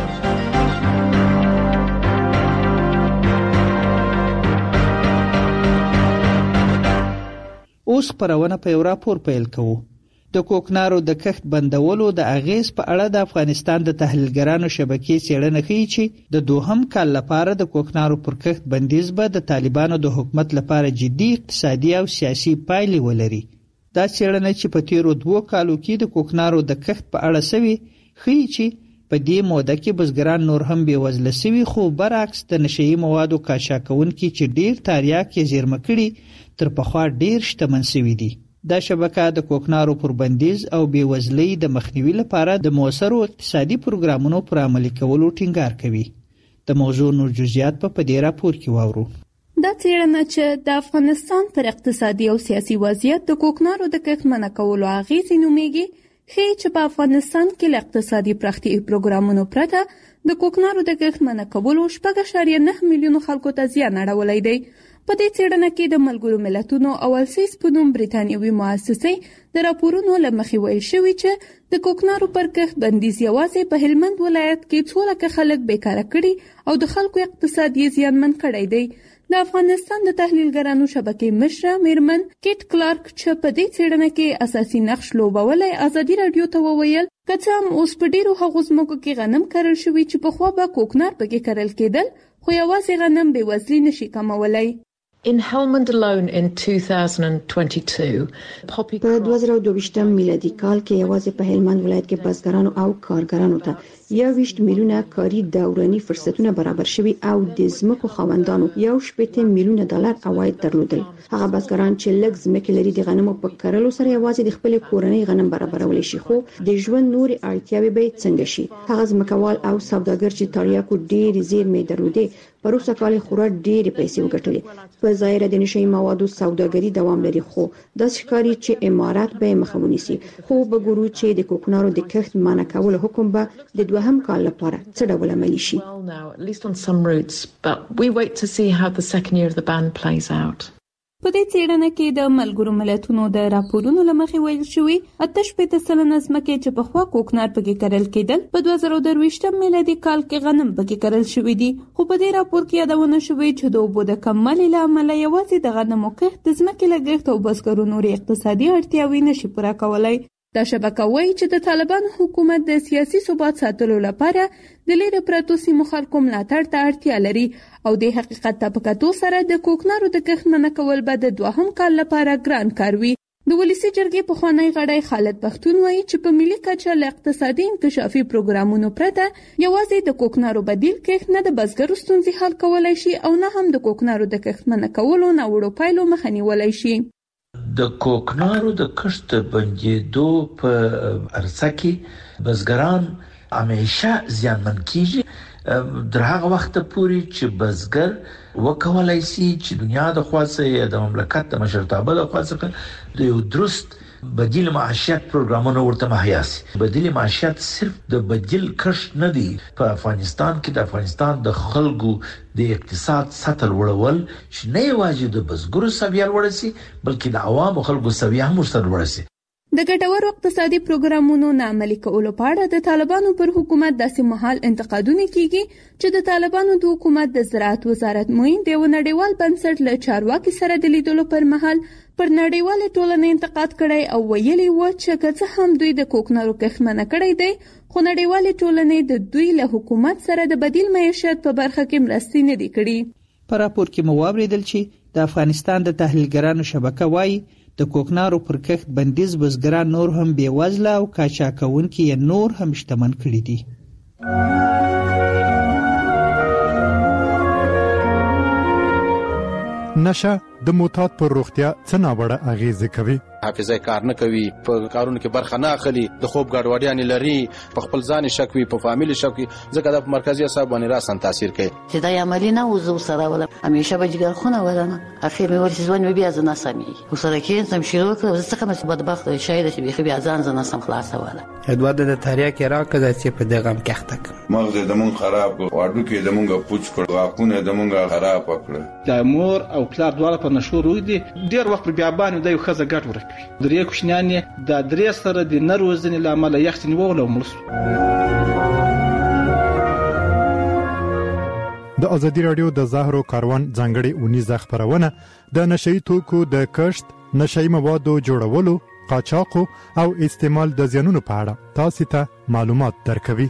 اوس خبرونه په یو راپور پیل کوو. د کوکنارو د کښت بندولو د اغیز په اړه د افغانستان د تحلیلګرانو شبکې څېړنه کوي چې د 2 کال لپاره د کوکنارو پر کښت بندیز به د طالبانو د حکومت لپاره جدي اقتصادي او سیاسي پایلې ولري. دا څېړنه چې په تیرو 2 کالو کې د کوکنارو د کښت په اړه سوي ښیي چې په دې موده کې بزګران نور هم بې وزله سوي، خو برعکس د نشهیي موادو کاچاکونکي چې ډیر تاریاک یې زیرمه کړي تر پخوا ډیر شتمن سوي دي. دا شبکه د کوکنارو پر بندیز او بې وزلۍ د مخنیوي لپاره د موثرو اقتصادي پروګرامونو پر عملي کولو ټینګار کوي. د موضوع نور جزئیات په دې راپور کې واورو. دا څېړنه چې د افغانستان پر اقتصادي او سیاسي وضعیت د کوکنارو د کښت منع کولو اغیزې نومیږي ښیي چې په افغانستان کې له اقتصادي پراختیا پروګرامونو پرته د کوکنارو د کښت منع کولو 6.9 میلیونو خلکو ته زیان اړولی دی. په دې څېړنه کې د ملګرو ملتونو او السیس په نوم بریتانیوي مؤسسې د راپورونو له مخې ویل شوي چې د کوکنارو پر کښت بندیز یوازې په هلمند ولایت کې 2 لکه خلک بیکاره کړي او د خلکو اقتصاد یې زیانمن کړی دی. د افغانستان د تحلیلګرانو شبکې مشره میرمن کیټ کلارک چې په دې څېړنه کې اساسي نقش لوبولی ازادي راډیو ته وویل که څه هم اوس په ډېرو هغو ځمکو کې غنم کرل شوي چې پخوا به کوکنار پکې کرل کېدل، خو یوازې غنم بېوزلي نشي کمولی. In Helmand alone in 2022 په 2022 میلادي کال کې یوازې په هلمند ولایت کې بزګرانو او کارګرانو ته 21 میلیونه کاري دوراني فرصتونه برابر شوي او د ځمکو خاوندانو 1.8 میلیونه ډالر عواید درلودل. هغه بزګران چې لږ ځمکې لري د غنمو په کرلو سره یوازې د خپل کورنۍ غنم برابرولی شي، خو د ژوند نوري اړتیاوې به څنګه شي؟ هغه ځمکوال او سوداګر چې تاریاکو ډېر زیرمې درلودې پروسه کال خورا ډېرې پیسې وګټلې. په ظاهر د نشي موادو سوداګري دوام لري، خو د ښکاری چې امارات به مخه ونیسي. خو بګورو چې د کوکنارو د کښت منع کول حکم به د دوهم کال لپاره څه ډول عملی شي. At least on some routes, but we wait to see how the second year of the ban plays out. په دې څېړنه کې د ملګرو ملتونو د راپورونو له مخې ویل شوي 88% ځمکې چې پخوا کوکنار پکې کرل کېدل په 2023 میلادي کال کې غنم پکې کرل شوي دي. خو په دې راپور کې یادونه شوې چې د اوبو د کموالي له امله یوازې د غنمو کښت د ځمکې لګښت او بزګرو نورې اقتصادي اړتیاوې نشي پوره کولی. دا شبکه وایي چې د طالبان حکومت د سیاسي ثبات ساتلو لپاره د لیرې پرتو سیمو خلکو ملاتړ ته اړتیا لري او د حقیقت ته په کتو سره د کوکنارو د کښت منع کول به د دوهم کال لپاره ګران کار وي. د ولسی جرګې پخوانی غړی خالد پښتون وایي چې په ملي کچه له اقتصادي انکشافي پروګرامونو پرته یوازې د کوکنارو بدیل کښت نه د بزګرو ستونزې حل کولای شي او نه هم د کوکنارو د کښت منع کولو ناوړو پایلو مخه نیولی شي. د کوکنارو د کښت بندیدو په عرصه کې بزګران همیشه زیانمن کیږي در هغه وخت پورې چې بزګر وکولای شي چې دنیا د خاصه یا د مملکت د مشرتابه د خاصه د یو درست بدیل معیشت پروګرامونه ورته مهیا شي. بدیل معیشت صرف د بدیل کښت نه دی. په افغانستان کې د افغانستان د خلکو د اقتصاد سطح لوړول چې نه یوازې د بزګرو سویه لوړ شي بلکې د عوامو خلکو سویه هم ورسره لوړ شي. د ګټورو اقتصادي پروګرامونو ناعملي کولو په اړه د طالبانو پر حکومت داسې مهال انتقادونه کیږي چې د طالبانو د حکومت د زراعت وزارت معین د نړیوال بنسټ له چارواکي سره د لیدلو پر مهال پر نړیواله ټولنې انتقاد کړی او ویلي و چې که څه هم دوی د کوکنارو کښت منع کړی دی، خو نړیواله ټولنې د دوی له حکومت سره د بدیل معیشت په برخه کې مرستې نه دي کړي. په راپور کې مو واوریدل چې د افغانستان د تحلیلګرانو شبکه وایي د کوکنارو پر کښت بندیز بزګران نور هم بېوزله او قاچاقونکي یې نور هم شتمن کړي دي. نشه د معتاد پر روغتیا څه ناوړه اغیزه کوي؟ حافظه کار نه کوي، په کارونو کې برخه نه اخلي، د خوب ګډوډیاں لري، په خپل ځان شک وي، په فامیل شک وي، ځکه د مرکزی اعصاب باندې راسن تاثیر کوي. چې دا عملی نه وزو سره ولا همیشه به جګر خونه ولنه اخر مې ورسې ځوان مې بیا ځنه سمي وسره کې سم شروع کړ زه څنګه مې بدبخت شاید چې بیا بیا ځان ځنه سم خلاص ولا ادوار د تاریخ کې راکړه چې په دغه مکحتک مغز د مون خراب واډو کې د مونږه پوچ کړ واکونه د مونږه خراب کړ. د مور او پلار دواړه په نشو روي دي ډیر وخت بیا باندې د یو خزه ګټ ورکوي. درې کوښنیانې د درې سره د نروزنې لامل یختنی وغلو ملس. د ازادي رادیو د زهرو کاروان ځانګړي اونیزه خبرونه د نشئی توکو د کښت، نشئی موادو جوړولو، قاچاقو او استعمال د زیانونو په اړه تاسو ته معلومات درکوي.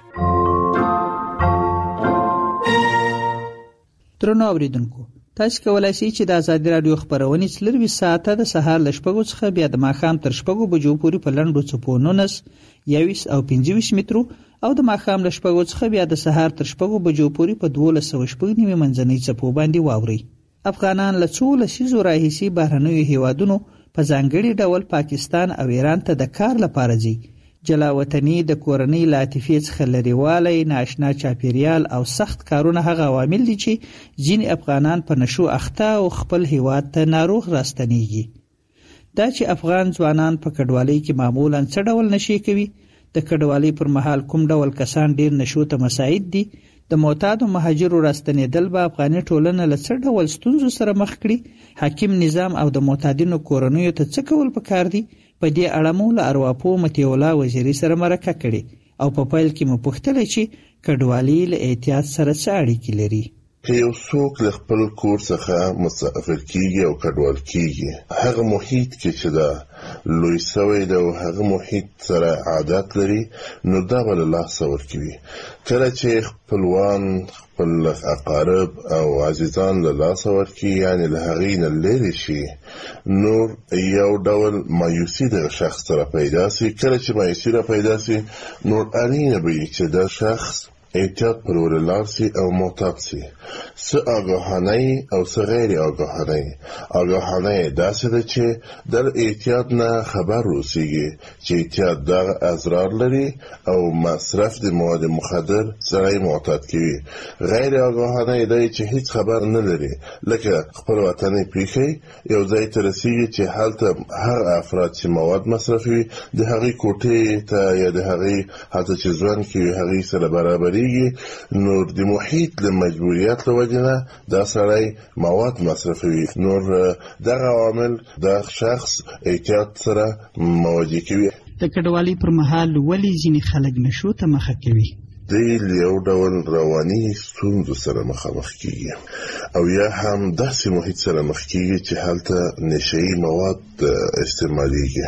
درنو اوریدونکو، تاسو کولای شئ چې د ازادي رادیو خبرونه څلروي ساعته د سهار ل 8:00 څخه بیا د ماښام تر 6:00 بجو پورې په لنډو څپو 19 او 25 مترو او د ماښام ل 8:00 څخه بیا د سهار تر 6:00 بجو پورې په 1290 منځنۍ څپو باندې واوري. افغانان له څو لسیزو راهیسي بهرنیو هیوادونو په ځانګړي ډول پاکستان او ایران ته د کار لپاره ځي. جلا وطني د کورنۍ لاتفې څخه لريوالی، ناشنا چاپیریال او سخت کارونه هغه عوامل دي چې ځینې افغانان په نشو اخته او خپل هیواد ته ناروغ راستنیږي. دا چې افغان ځوانان په کډوالۍ کې معمولاً څه ډول نشي کوي، د کډوالۍ پر مهال کوم ډول کسان ډیر نشو ته مساعد دي، د معتادو مهاجرو راستنېدل به افغاني ټولنه له څه ډول ستونزو سره مخ کړي، حاکم نظام او د معتادینو کورنیو ته څه کول پکار دي. په دې اړه مو له ارواپو متي الله وزیری سره مرکه کړې او په پیل کې مو پوښتنه چې کډوالۍ له احتیاط سره څه اړیکې لري. که یو څوک له خپل کور څخه مسافر کیږي او کډوال کیږي، هغه محیط کې چې دا لوی سوی ده او هغه محیط سره عادت لري، نو دا به له لاسه ورکوي. کله چې خپلوان، خپل اقارب او عزیزان له لاسه ورکوي، یعنې له هغې نه لرې شي، نور یو ډول مایوسي د شخص سره پیدا سي. کله چې مایوسي را پیدا سي، نور اړینه به وي چې دا شخص احتیاط پر ولار سي او معتاد سي. څه آگاهانه او څه غیر آگاهانه. آگاهانه داسې ده چې در احتیاط نه خبر روسیږي چې احتیاط دغه اضرار لري او مصرف د مواد مخدر سره معتاد کوي. غیر آگاهانه دی چې هیڅ خبر نه لري، لکه خپل وطن پیښی یو ځای ته رسیږي چې هلته هغه افراد چې مواد مصرفوي د هغې کوټې ته یا د هغې هلته چې ژوند کوي هغې سره برابري، نور د محیط له مجبوریت له وجې نه دا سړی مواد مصرفوي. نور دغه عامل د شخص احتیاط سره مواجه کوي. د کډوالۍ پر مهال ولې ځینې خلک نشو ته مخه کوي؟ دی یو ډول رواني ستونزو سره مخامخ کیږي او یا هم داسې محیط سره مخ کیږي چې هلته نشه‌یي مواد استعمالیږي.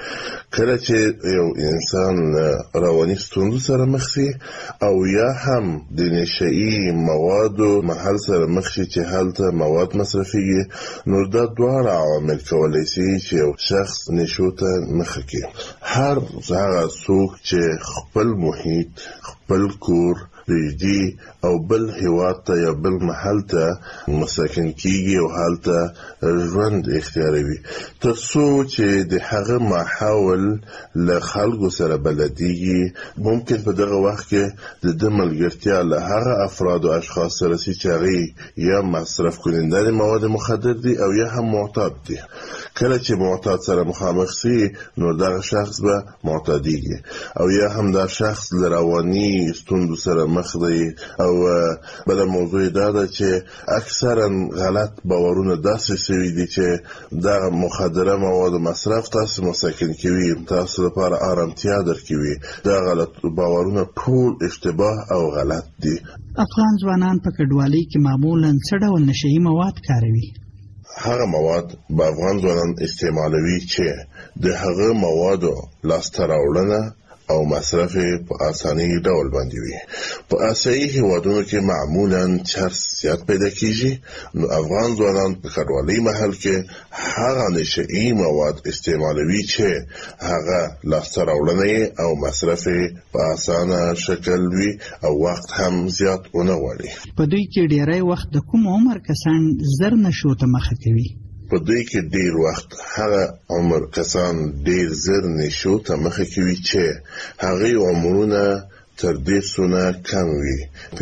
کله چې یو انسان رواني ستونزو سره مخ شي او یا هم د نشه‌یي موادو محل سره مخ شي چې هلته مواد مصرفيږي، نو دا دواړه عوامل کولی شي چې یو شخص نشو ته مخه کړي. هر هغه څوک چې خپل محیط، خپل کور پریږدي او بل هیواد ته یا بل محل ته مسکن کیږي او هلته ژوند اختیاروي، تر څو چې د هغه ماحول له خلکو سره بلدیږي، ممکن په دغه وخت کې د ده ملګرتیا له هغه افراد او اشخاص سره سي چې هغې یا مصرف کننده د مواد مخدر دي او یا هم معتاد دي. کله چې معتاد سره مخامخ سي، نو دغه شخص به معتادیږي او یا هم دا شخص له رواني ستونزو سره مخ دی. او بله موضوع دا ده چې اکثرا غلط باورونه داسې سوي دي چې دغه مخدره مواد مصرف تاسو مسکن کوي، تاسو لپاره آرامتیا درکوي. دا غلط باورونه ټول اشتباه او غلط دي. افغان ځوانان په کډوالۍ کې معمولاً څه ډول نشه‌یي مواد کاروي؟ هغه مواد به افغان ځوانان استعمالوي چې د هغه موادو لاسته راوړنه او مصرف په اساني ډول باندې وي. په اسیایي هیوادونو کې معمولاً چرس زیات پیدا کیږي، نو افغان ځوانان په کډوالۍ محل کې هغه نشه‌یي مواد استعمالوي چې هغه لاسته راوړنه او مصرف په اسانه شکل وي او وخت هم زیات ونه غواړي. په دوی کې ډیری وخت د کوم عمر کسان زر نشو ته مخه کوي؟ په دوی کې ډیر وخت هغه عمر کسان ډیر زر نشو ته مخه کوي چې هغه عمرونه تر 10 کم وي،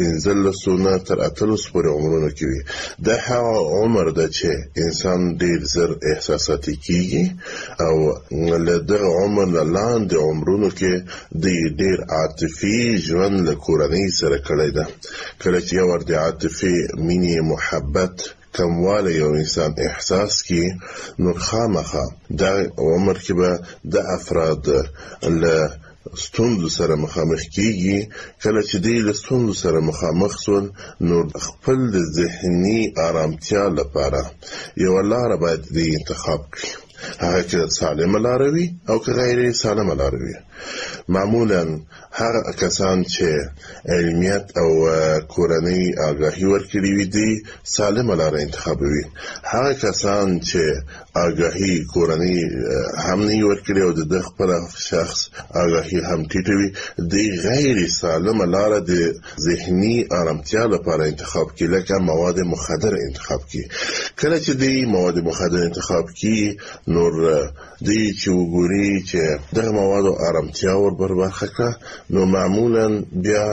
15 تر 18 پورې عمرونه کوي. دا هغه عمر ده چې انسان ډیر زر احساساتي کیږي او له دغه عمر نه لاندې عمرونو کې د ډیر عاطفي ژوند له کورنۍ سره کړی ده. کله چې یو ورته عاطفي مینې محبت کمواله یو انسان احساس کی، نو خامخا دا عمر کې به د افراد له ستونزو سره مخامخ کیږي. کله چې دی له ستونزو سره مخامخ شول، نو خپل د ذهني آرامتیا لپاره یو لاره باید دی انتخاب کړي، هغه که سالمه لاره وي او که غیر سالمه لاره وي. معمولا هغه کسان چې علمیت او کورنۍ آگاهی ورکړي وي دي سالمه لاره انتخابوي. هغه کسان چې آگاهی کورنۍ هم نه ورکړي او د خپل شخص آگاهی هم ټیټه وي، دی غیر سالمه لاره د ذهني آرامتیا لپاره انتخاب کړي، لکه مواد مخدر انتخاب کړي. کله چې دی مواد مخدر انتخاب کړي، نور دی چې وګوري چې دغه مواد آرامتیا ور برخه کړه، نو معمولا بیا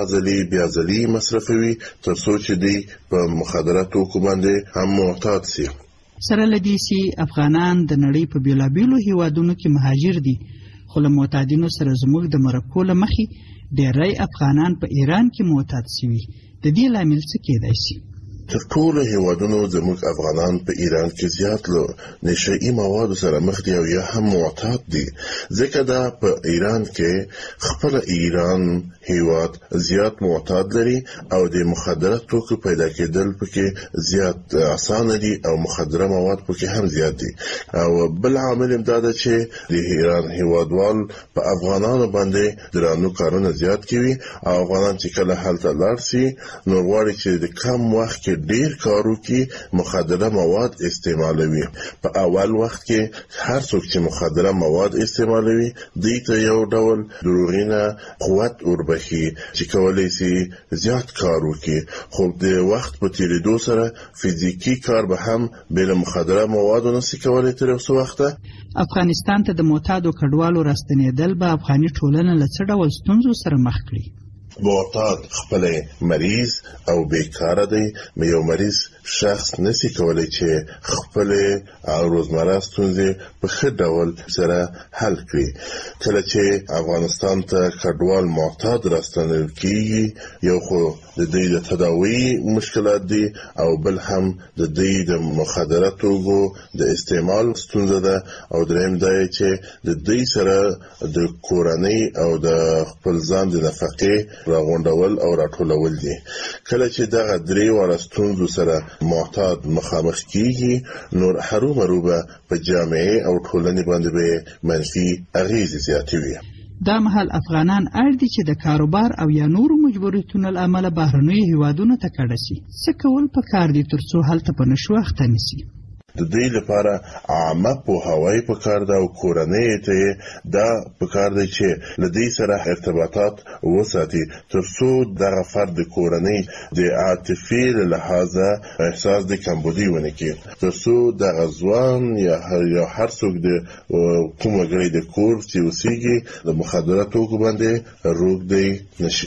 ځلې مصرفوي تر څو چې دی په مخدراتو باندې هم معتاد شي. سره لدی سي افغانان د نړۍ په بیلابیلو هیوادونو کې مهاجر دي، خو له معتادینو سره زموږ د مرکو له مخې ډېری افغانان په ایران کې معتاد شوي. د دې لامل څه کېدای شي؟ تر ټولو هیوادونو زموږ افغانان په ایران کې زیات له نشئی موادو سره مخ دي او یا هم معتاد دي، ځکه دا په ایران کې خپل ایران هیواد زیات معتاد لري او د مخدره توکو پیدا کېدل پکې زیات اسانه دي او مخدره مواد پکې هم زیات دي. او بل عامل هم دا ده چې د ایران هیوادوال په افغانانو باندې درانه کارونه زیات کوي او افغانان چې کله هلته لاړ شي نو غواړي چې د کم وخت کې ډیر کارو کې مخدره مواد استعمالوي. په اول وخت کې هر څوک چې مخدره مواد استعمالوي دوی ته یو ډول دروغینه قوت وربخي چې کولای شي زیات کار وکړي، خو د وخت په تیریدو سره فزیکی کار به هم بل مخدره موادو نشي کولای تر اوسه وخته. افغانستان ته د معتادو کډوالو راستنېدل به افغاني ټولنه له څه ډول ستونزو سره مخ کړي؟ معتاد خپل مریض او بیکاره دی، یو مریض شخص نسی کولای چې خپل روزمره ستونزې په ښه ډول سره حل کړي. کله چې افغانستان ته کډوال معتاد راستنیدل کیږي، یو خو د دې د تداوی مشکلات دي او بل هم د دې د مخدره توکو د استعمال ستونزه ده او دریم دا چې د دې سره د کورنۍ او د خپل ځان د نفقې راغونډول او راټولول دي. کله چې دغه درې واړه ستونزو سره معتاد مخامخ کیږي نو هرومروبه په جامعه او ټولنې باندې به منفي اغیزې زیاتوي. دا مهال افغانان اړ دي چې د کاروبار او یا نورو مجبوریتونو له امله بهرنیو هیوادونو ته کډه شي. څه کول پکار دي ترڅو هلته په نشو اخته نشي؟ د دې لپاره عامه پوهاوی پکار ده او کورنۍ ته دا پکار دی چې له دې سره ارتباطات وساتي ترڅو دغه فرد کورنۍ د عاطفي لحاظه احساس د کمبودي ونه کړي، ترڅو دغه ځوان یا هر څوک د کوم غړي د کور چې اوسېږي د مخدره توکو باندې روږدی نشي.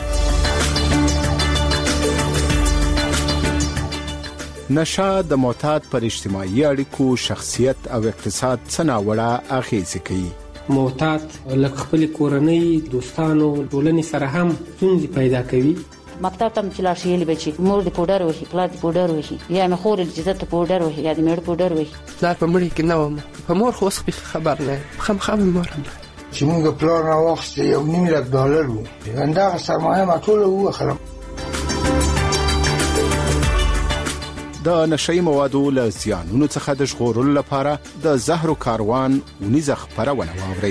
نشه د معتاد پر اجتماعي اړیکو، شخصیت او اقتصاد څه ناوړه اغیزې کوي. معتاد لکه خپل کورنۍ، دوستانو، ټولنې سره هم ستونزې پیدا کوي. مکتب ته چې لاړ شي بچي مور د پودر وهي، پلار د پودر وهي، یا مې خور د جزت پودر وهي، یا د مېړه پودر وهي. پلار په مړي کې نه وم، په مور خو اوس خبر نه خام مور چې موږ پلار نه واخیست $1.5 لک وو، همدغه سرمایه ما ټوله ووخلم. د نشئی موادو له زیانونو څخه د ژغورلو لپاره د زهرو کاروان ونیزه خپرونه واورئ.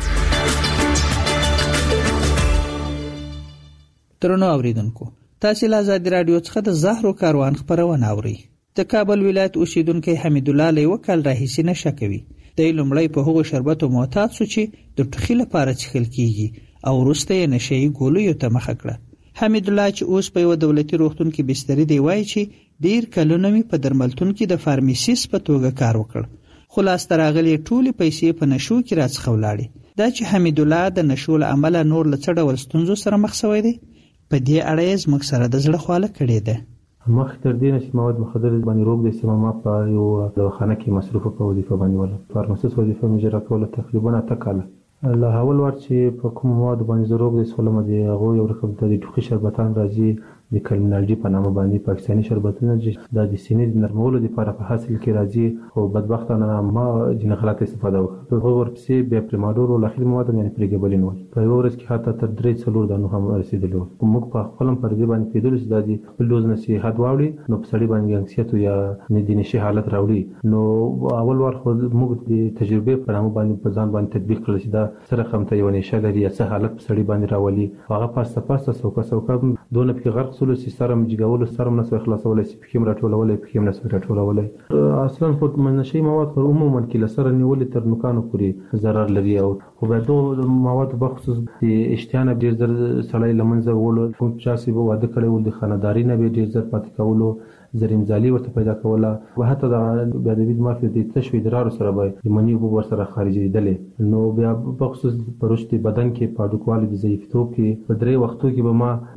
ترنو اوریدونکو، تاسو له آزاد رادیو څخه د زهرو کاروان خپرونه اورئ. د کابل ولایت اوسیدونکو حمید الله له وکال راهیسي نشه کوي. د لومړی په هغو شربتو معتاد شو چې د ټوخي لپاره څښل کیږي او وروسته یې نشئی ګولیو ته مخه کړه. حمید الله چې اوس په یو دولتي روغتون کې بستری دی وایي چې ډیر کلونه می په درملتون کې د فارمیسیست په توګه کار وکړ، خلاص تراغلي ټولې پیسې په نشو کې راڅخه ولاړې. دا چې حمید الله د نشو له عمله نور له څه ډول ستونزو سره مخ شوی دی، په دې اړه یې زموږ سره د زړه خواله کړې ده. مخکې تر دې نه چې مواد مخدر باندې روغ د استعمال په یو دواخانه کې مصروفه په وظیفه باندې ولا فارماسیست وظیفه مې اجرا کوله تقریبا 8 کاله. له اول وخت چې په کوم مواد باندې ضرورت د سولم دی هغه یو رقم د ټوخي شربتان راځي د کلمنالجی په نامه باندې پاکستاني شربتونه چې د سینې د نرمولو لپاره په حاصل کې راځي او بدبختانه ما جن غلط استفاده وکړه. هغه ورپسې به پریماډور او اخر مواد یعنی پریګبلین وای په ورځ کې حتی تر 3 دانو هم رسیدلو. موږ په خپلم پر دې باندې پیدل چې د خپل دوز نصيحت واوړي نو په سړي باندې انکسیت یا ندینشي حالت راوړي. نو اول وار خو موږ د تجربه په نامه باندې په ځان باندې تطبیق کړل چې دا سره کوم ته یو نشه لري یا څه حالت په سړي باندې راولي. هغه پاسته سوکا دونه په غرق سولو سیستم جګول سرم نسو خلاصولای سي پکې راټولولای پکې نسو راټولولای. اصلا خو منشي مواد پر عموما کې لسره نیول تر نوکانو پوري ضرر لري او خو به دوه مواد بخصوص د اشتیانه ډیر زر سړی لمنځه ولو کوم چاسي به واده کړي ول د خانداري نه به ډیر زر پاتې کولو زرینزالي ورته پیدا کوله او حتی د ادبي مافیا د تشوي درار سره به منی وو ور سره خارجي دله. نو بیا بخصوص پرشتي بدن کې پاډوکوالي د ضعیفتوب کې په درې وختو کې به ما یو ډوډۍ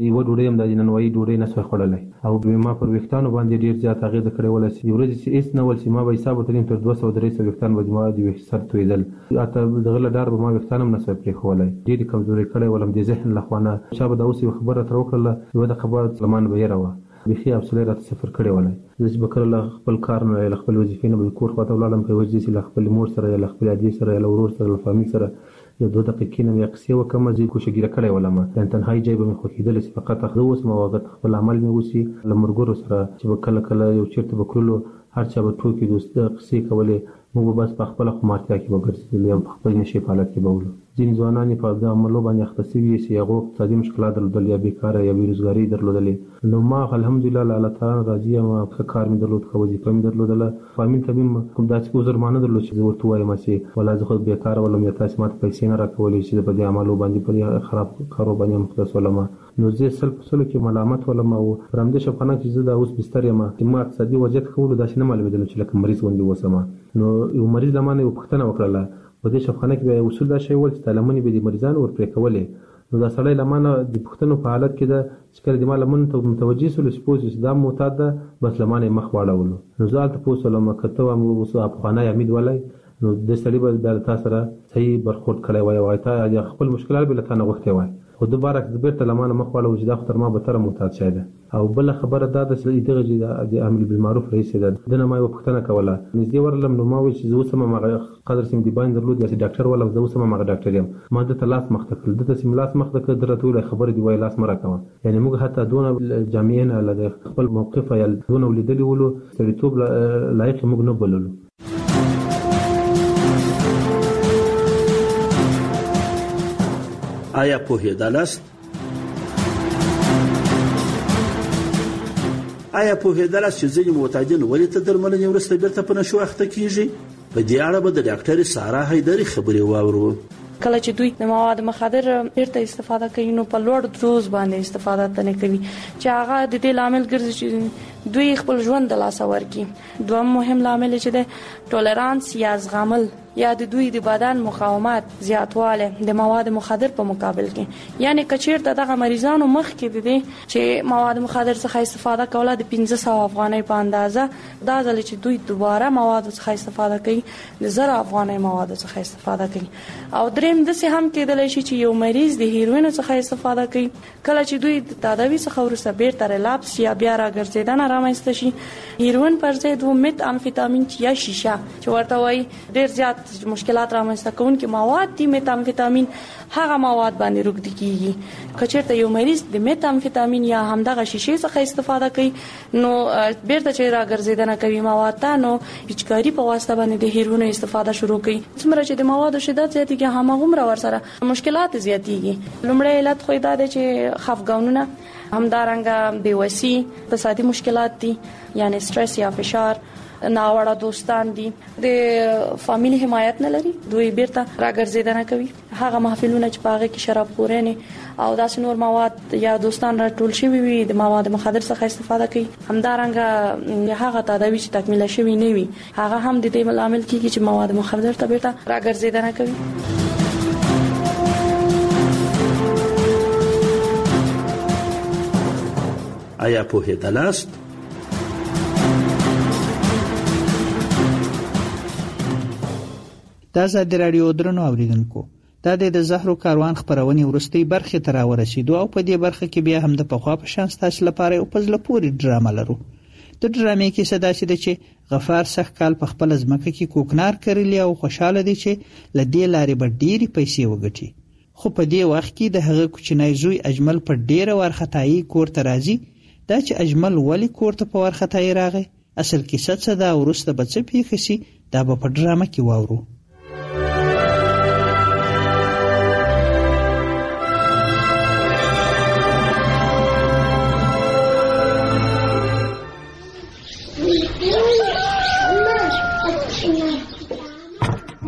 ډوډۍ هم د ننوایي ډوډۍ نه سوی خوړلی او ما پر ویښتانو باندې ډېر زیات اغېزه کړې وله چې یو ورځې چې هېڅ نه ول چې ما به حساب وتلیم تر 200-300 ویښتان به ما د سر تویدل حتی دغه له ډار به ما ویښتان هم نه سوی پرېښولی ډېرې کمزوري کړی ولم د ذهن له خوا نه چا به دا اوس یوه خبره راته وکړله یوه د خبره له ما نه به یېره وه بیخي حوصله یې راته صفر کړې ولی زه چې به کله له خپل کار نه یا له خپل وظیفې نه به د کور خواته ولاړم په یوه ځای چې له خپلې مور سره یا له خپلې ادې سره یا له ورور سره له فامیل سره یو 2 دقیقې نه یا قصې وکړم زه کوشګیره کړی ولم یعنې تنهایي ځای به مې خوښېدلی چې فقط زه اوسم او هغه خپل عمل مې وسي له ملګرو سره چې به کله کله یو چېرته به کړلو هر چا به ټوکې قصې کولې موږ به بس په خپله خمارتیا کې به ګرځېدلو یا په خپل نشې په حالت کې به ولو ځینې ځوانان یې په دغه عملو باندې اخته سوي چې هغو اقتصادي مشکلات درلودل یا بېکاره یا بېروزګاري درلودلې نو ما الحمدلله له الله تعالی راضي یم ښه کار مې درلود ښه وظیفه مې درلودله فامیل ته مې کوم داسې عذر ما نه درلود چې زه ورته ووایم چې والله زه خو بېکاره ولم یا تاسې ما ته پیسې نه راکولې چې زه په دې عملو باندې په دې خراب کارو باندې مخلص ولم نو زه 100% کې ملامت ولم او پر همدې شبخانه چې زه دا اوس بستر یم چې ما اقتصادي وضعیت ښه ولو داسې نه معلومېدلم چې لکه مریض غوندې اوسم نو یو مریض له ما نه یوه پوښتنه وکړله په دې شبخانه کې به اصول دا شی ول چې تا لمنې به د مریضانو ورپرې کولې نو دا سړی له ما نه د پوښتنو په حالت کې ده چې کله د ما لمنو ته متوجه سولو چې پوه چې دا معتاد ده بس له ما نه یې مخ واړولو نو زه هلته پوه سولم که ته اوس افغانۍ حمید ولی نو دې سړي به بیا له تا سره صحیح برخورد کړی وای او تا خپل مشکلات به له تا نه غوښتی وای خو د برعکس بیرته له ما نه مخ واړوو چې دا خو تر ما بتره معتاد شی ده او بله خبره دا ده چې دغه چې د امر بالمعروف رئیس ده ده نه ما یوه پوښتنه کوله نږدې ورغلم نو ما وویل چې زه اوس هم هماغه قدر چې مې د باندې درلود یا چې ډاکټر ولم زه اوس هم هماغه ډاکټر یم ما ده ته لاس مخته کړل ده ته چې مې لاس مخته کړ ده راته وویل خبرې دې وایي لاس مه راکوه یعنې موږ حتی دونه جامعې نه له خپل موقفه یا دونه ولیدلي ولو سړیتوب لایق یې موږ نه بللو آیا پوهېدلاست؟ آیا پوهېدلاست چې ځینې معتادین ولې تر درملنې وروسته بیرته په نشو اخته کیږي؟ په دې اړه به د ډاکټرې سارا حیدري خبرې واورو. کله چې دوی د مواد مخدر بیرته استفاده کوي نو په لوړ دوز باندې استفاده تنه کوي چې هغه د دې لامل ګرځي چې دوی خپل ژوند د لاسه ورکړي. دویم مهم لامل چې د ټولرانس یا زغمل یا د دوی د بدن مقاومت زیاتواله د مواد مخدر په مقابل کې یعنی کچیر دغه مریضانو مخ کې دي چې مواد مخدر څخه استفاده کوله د 1500 افغانۍ په اندازه دا ځل چې دوی دوباره مواد څخه استفاده کوي د 1000 افغانۍ مواد څخه استفاده کوي. او دریم د څه هم کېدلی شي چې یو مریض د هیروین څخه استفاده کوي کله چې دوی د تداوی څخه ورسره بیرته ریلاپس یا بیا راګرځیدنه رامنځته شي هیروین پر ځای د میت امفیتامین یا شیشه چې ورته وایي ډیر زیات مشکلات رامنځته کوونکي مواد دي میت امفیتامین هغه مواد باندې روږدي کیږي. کچېرته یو مریض د میت امفیتامین یا همدغه شیشې څخه استفاده کوي نو بیرته چې راګرځیدنه کوي مواد ته نو پچکاری په واسطه باندې د هیروین استفاده شروع کوي څومره چې د موادو شدت زیاتېږي هماغومره ورسره مشکلات زیاتېږي. لومړی علت خو دا دی چې خفګانونه همدارنګه بېوسي اقتصادي مشکلات دي یعنی سټرس یا فشار ناوړه دوستان دي د فامیلی حمایت نه لري دوی بیرته راګرځیدنه کوي هغه محفلونه چې پاغه کې شراب خورنه او داس نور مواد یا دوستان راټول شوی وي د مواد مخدر څخه استفاده کوي همدارنګه هغه تداوی چې تکمیل شوی نه وي هغه هم د دې عامل کیږي چې مواد مخدر ته بیرته راګرځیدنه کوي. آیا پوهېدلاست؟ د ازادي راډیو درنو اوریدونکو دا د زهرو کاروان خبرونه ورستي برخه تر ورسېدو او په دې برخه کې بیا هم د پخوا په شان تاسو لپاره او پزله پوری ډرامه لرو. د ډرامې کې صدا شي چې غفار سخکال په خپل ځمکه کې کوکنار کړلی او خوشاله دي چې لدې لارې به ډېری پیسې وګټي خو په دې وخت کې د هغه کوچنی زوی اجمل په ډېره ورختایي کور ته راځي. دا چې اجمل ولی کور ته په ورختایي راغی اصل کیسه څه ده ورسته به څه پیښ شي دا به په ډرامه کې واورو.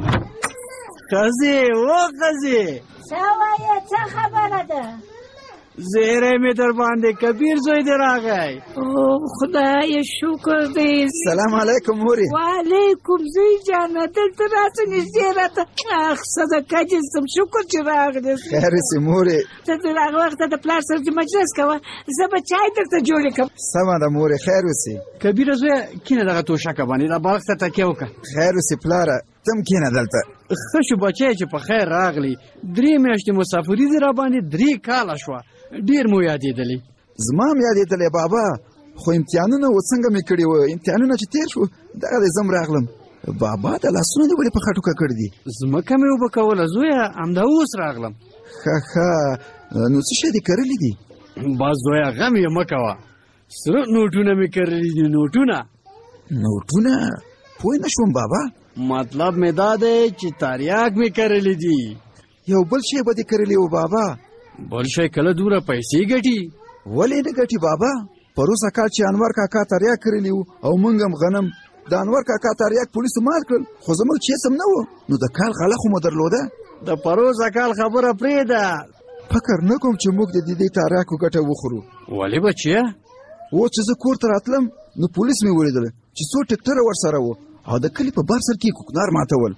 قضی و قضی سوایه څه خبره ده زهره می در باندې کبیر زوی دی راغی. خدای شکر دی. سلام علیکم مورې. وعلیکم زوی جان دلته راسه نږدې راته. صدقه دې سم شکر چې راغلی. خیر سي مورې. ته د هغه وخت د پلار سره مجلس کوه زه به چای درته جوړې کړم. سمه ده مورې خیر وسي. کبیره زویه کینه دغه توشکه باندې دا بالښت ته تکیه وکړه. خیر وسي پلاره تم کینه دلته. ښه شو بچی چې په خیر راغلی. 3 میاشتې مسافري دې را باندې 3 کاله شوه. ډیر مو یادېدلی. زما هم یادېدلی بابا خو امتحانونه و څنګه مې کړي وه امتحانونه چې تېر شو دغه دی زم راغلم. بابا د لاسونه دې ولې په خټو ککړ دي؟ ځمکه مې اوبه کوله زویه همدا اوس راغلم. ښه نو څه شی دې کرلي دي؟ بس زویه غم یې مه کوه. سره نوټونه مې کرلي دي. نوټونه پوه نه شوم بابا. مطلب مې دا دی چې تریاک مې کرلي دي. یو بل شی به دې کرلي و بابا؟ بل شی کله دوره پیسې ګټي؟ ولې نه ګټي بابا؟ پروسه کال چې انور کاکا تریاک کرلی و او موږ هم غنم د انور کاکا تریاک پولیسو مات کړل خو زموږ چې سم نه و نو د کال غله خو مو درلوده. د پروسه کال خبره پرېږده. فکر نه کوم چې موږ د دې تریاکو ګټه وخورو. ولې بچیه؟ اوس چې زه کور ته راتلم نو پولیس مې ولیدل چې څو ټکټره ورسره و او د کلي په بار سر کې کوکنار ماتول.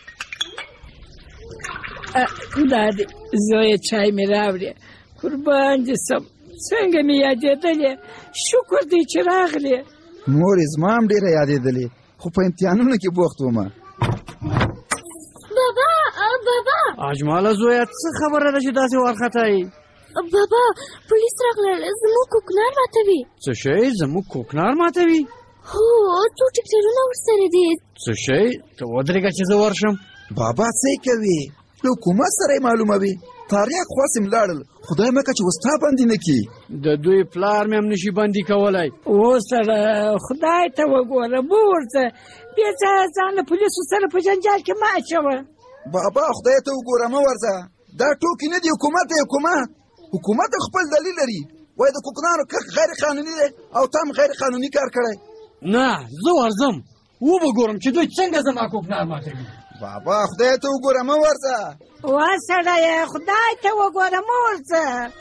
دا دی زویه چای مې راوړې. قربان دې سم. څنګه مې یادېدلې. شکر دی چې راغلې. مورې زما هم ډېره یادېدلې خو په امتحانونو کې بوخت وم. بابا اجماله زویه څه خبره ده چې داسې وارخطایي؟ بابا پولیس راغلل زموږ کوکنار ماتوي. څه شی زموږ کوکنار ماتوي؟ هو څو ټکټرونه ورسره دي. څه شی؟ ته ودرېږه چې زه ورشم. بابا څه کوي؟ له حکومت سره یې معلوموي. تریاک خواست یې لاړل خدای مکه چې وستا بندي نه کړي. د دوی پلار مې هم نشي بندي کولی. سره خدای ته وګوره مه ورځه بیا ځان له پولیسو سره په جنجال کې مه اچوه. بابا خدای ته وګوره مه ورځه. دا ټوکې نه دي. حکومت خپل دلیل لري. وایي د کوکنارو کښت غیر قانوني دی او تا هم غیر قانوني کار کړی. نه زه ورځم وبه ګورم چې دوی څنګه زما کوکنار ماتوي. بابا خدای ته وګوره مه ورځه. سړیه خدای ته وګوره مه ورځه.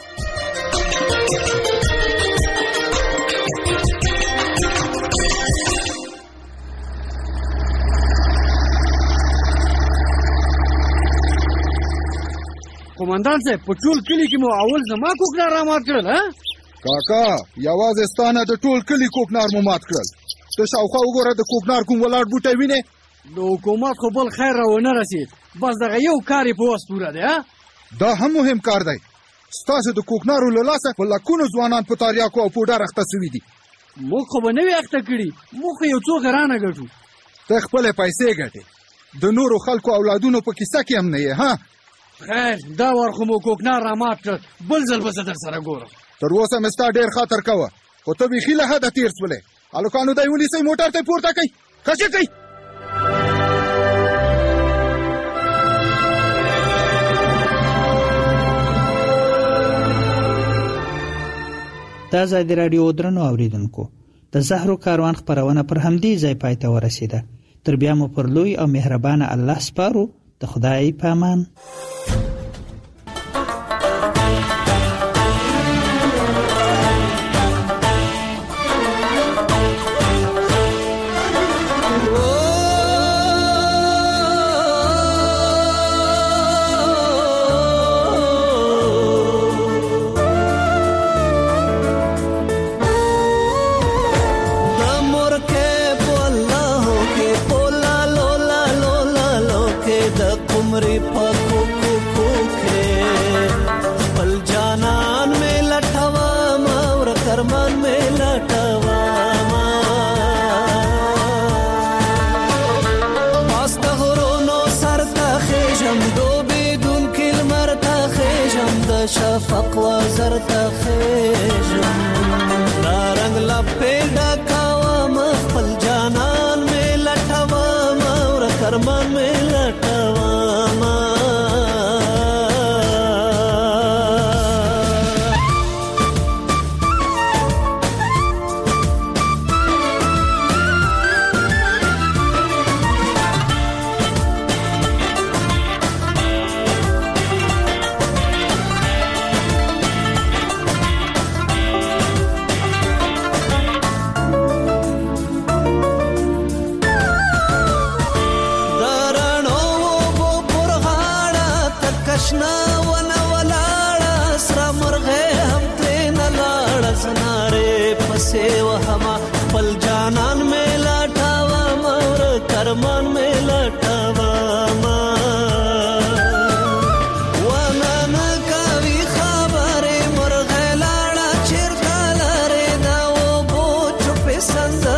قومندان صاحب په ټول کلي کې مو اول زما کوکنار را مات کړل. کاکا یوازې ستانه د ټول کلي کوکنار مو مات کړل. ته شاوخوا وګوره د کوکنار کوم ولاړ بوټی وینې. د حکومت خو بل خیر را ونه رسید. بس دغه یو کار یې په وس پوره دی. دا هم مهم کار دی. ستاسو د کوکنارو له لاسه په لکونو ځوانان په تریاکو او پوډر اخته سوي دي. موږ خو به نه وي اخته کړي. موږ خو یو څو غرانه ګټو. ته خپلې پیسې ګټې د نورو خلکو اولادونو په کیسه کې هم نه یې. خیر دا وار خو مو کوکنار را مات کړ. بل ځل به زه در سره ګورم. تر اوسه مې ستا ډېر خاطر کوه خو ته بیخي له حده تېر سولې. هلکانو دی ونیسئ موټر ته یې پورته کوئ. خشې کوئ. دا ځای د راډیو درنو اوریدونکو د زهرو کاروان خپرونه پر همدې ځای پای ته ورسیده. تر بیا مو پر لوی او مهربانه الله سپارو. د خدای په امان. Kumri pa kuku پل جانان میں لٹاوا مور کرمان میں لٹاوا ونن کوي خبره مرغ لاړه چیرته لره دا و بو چپ سند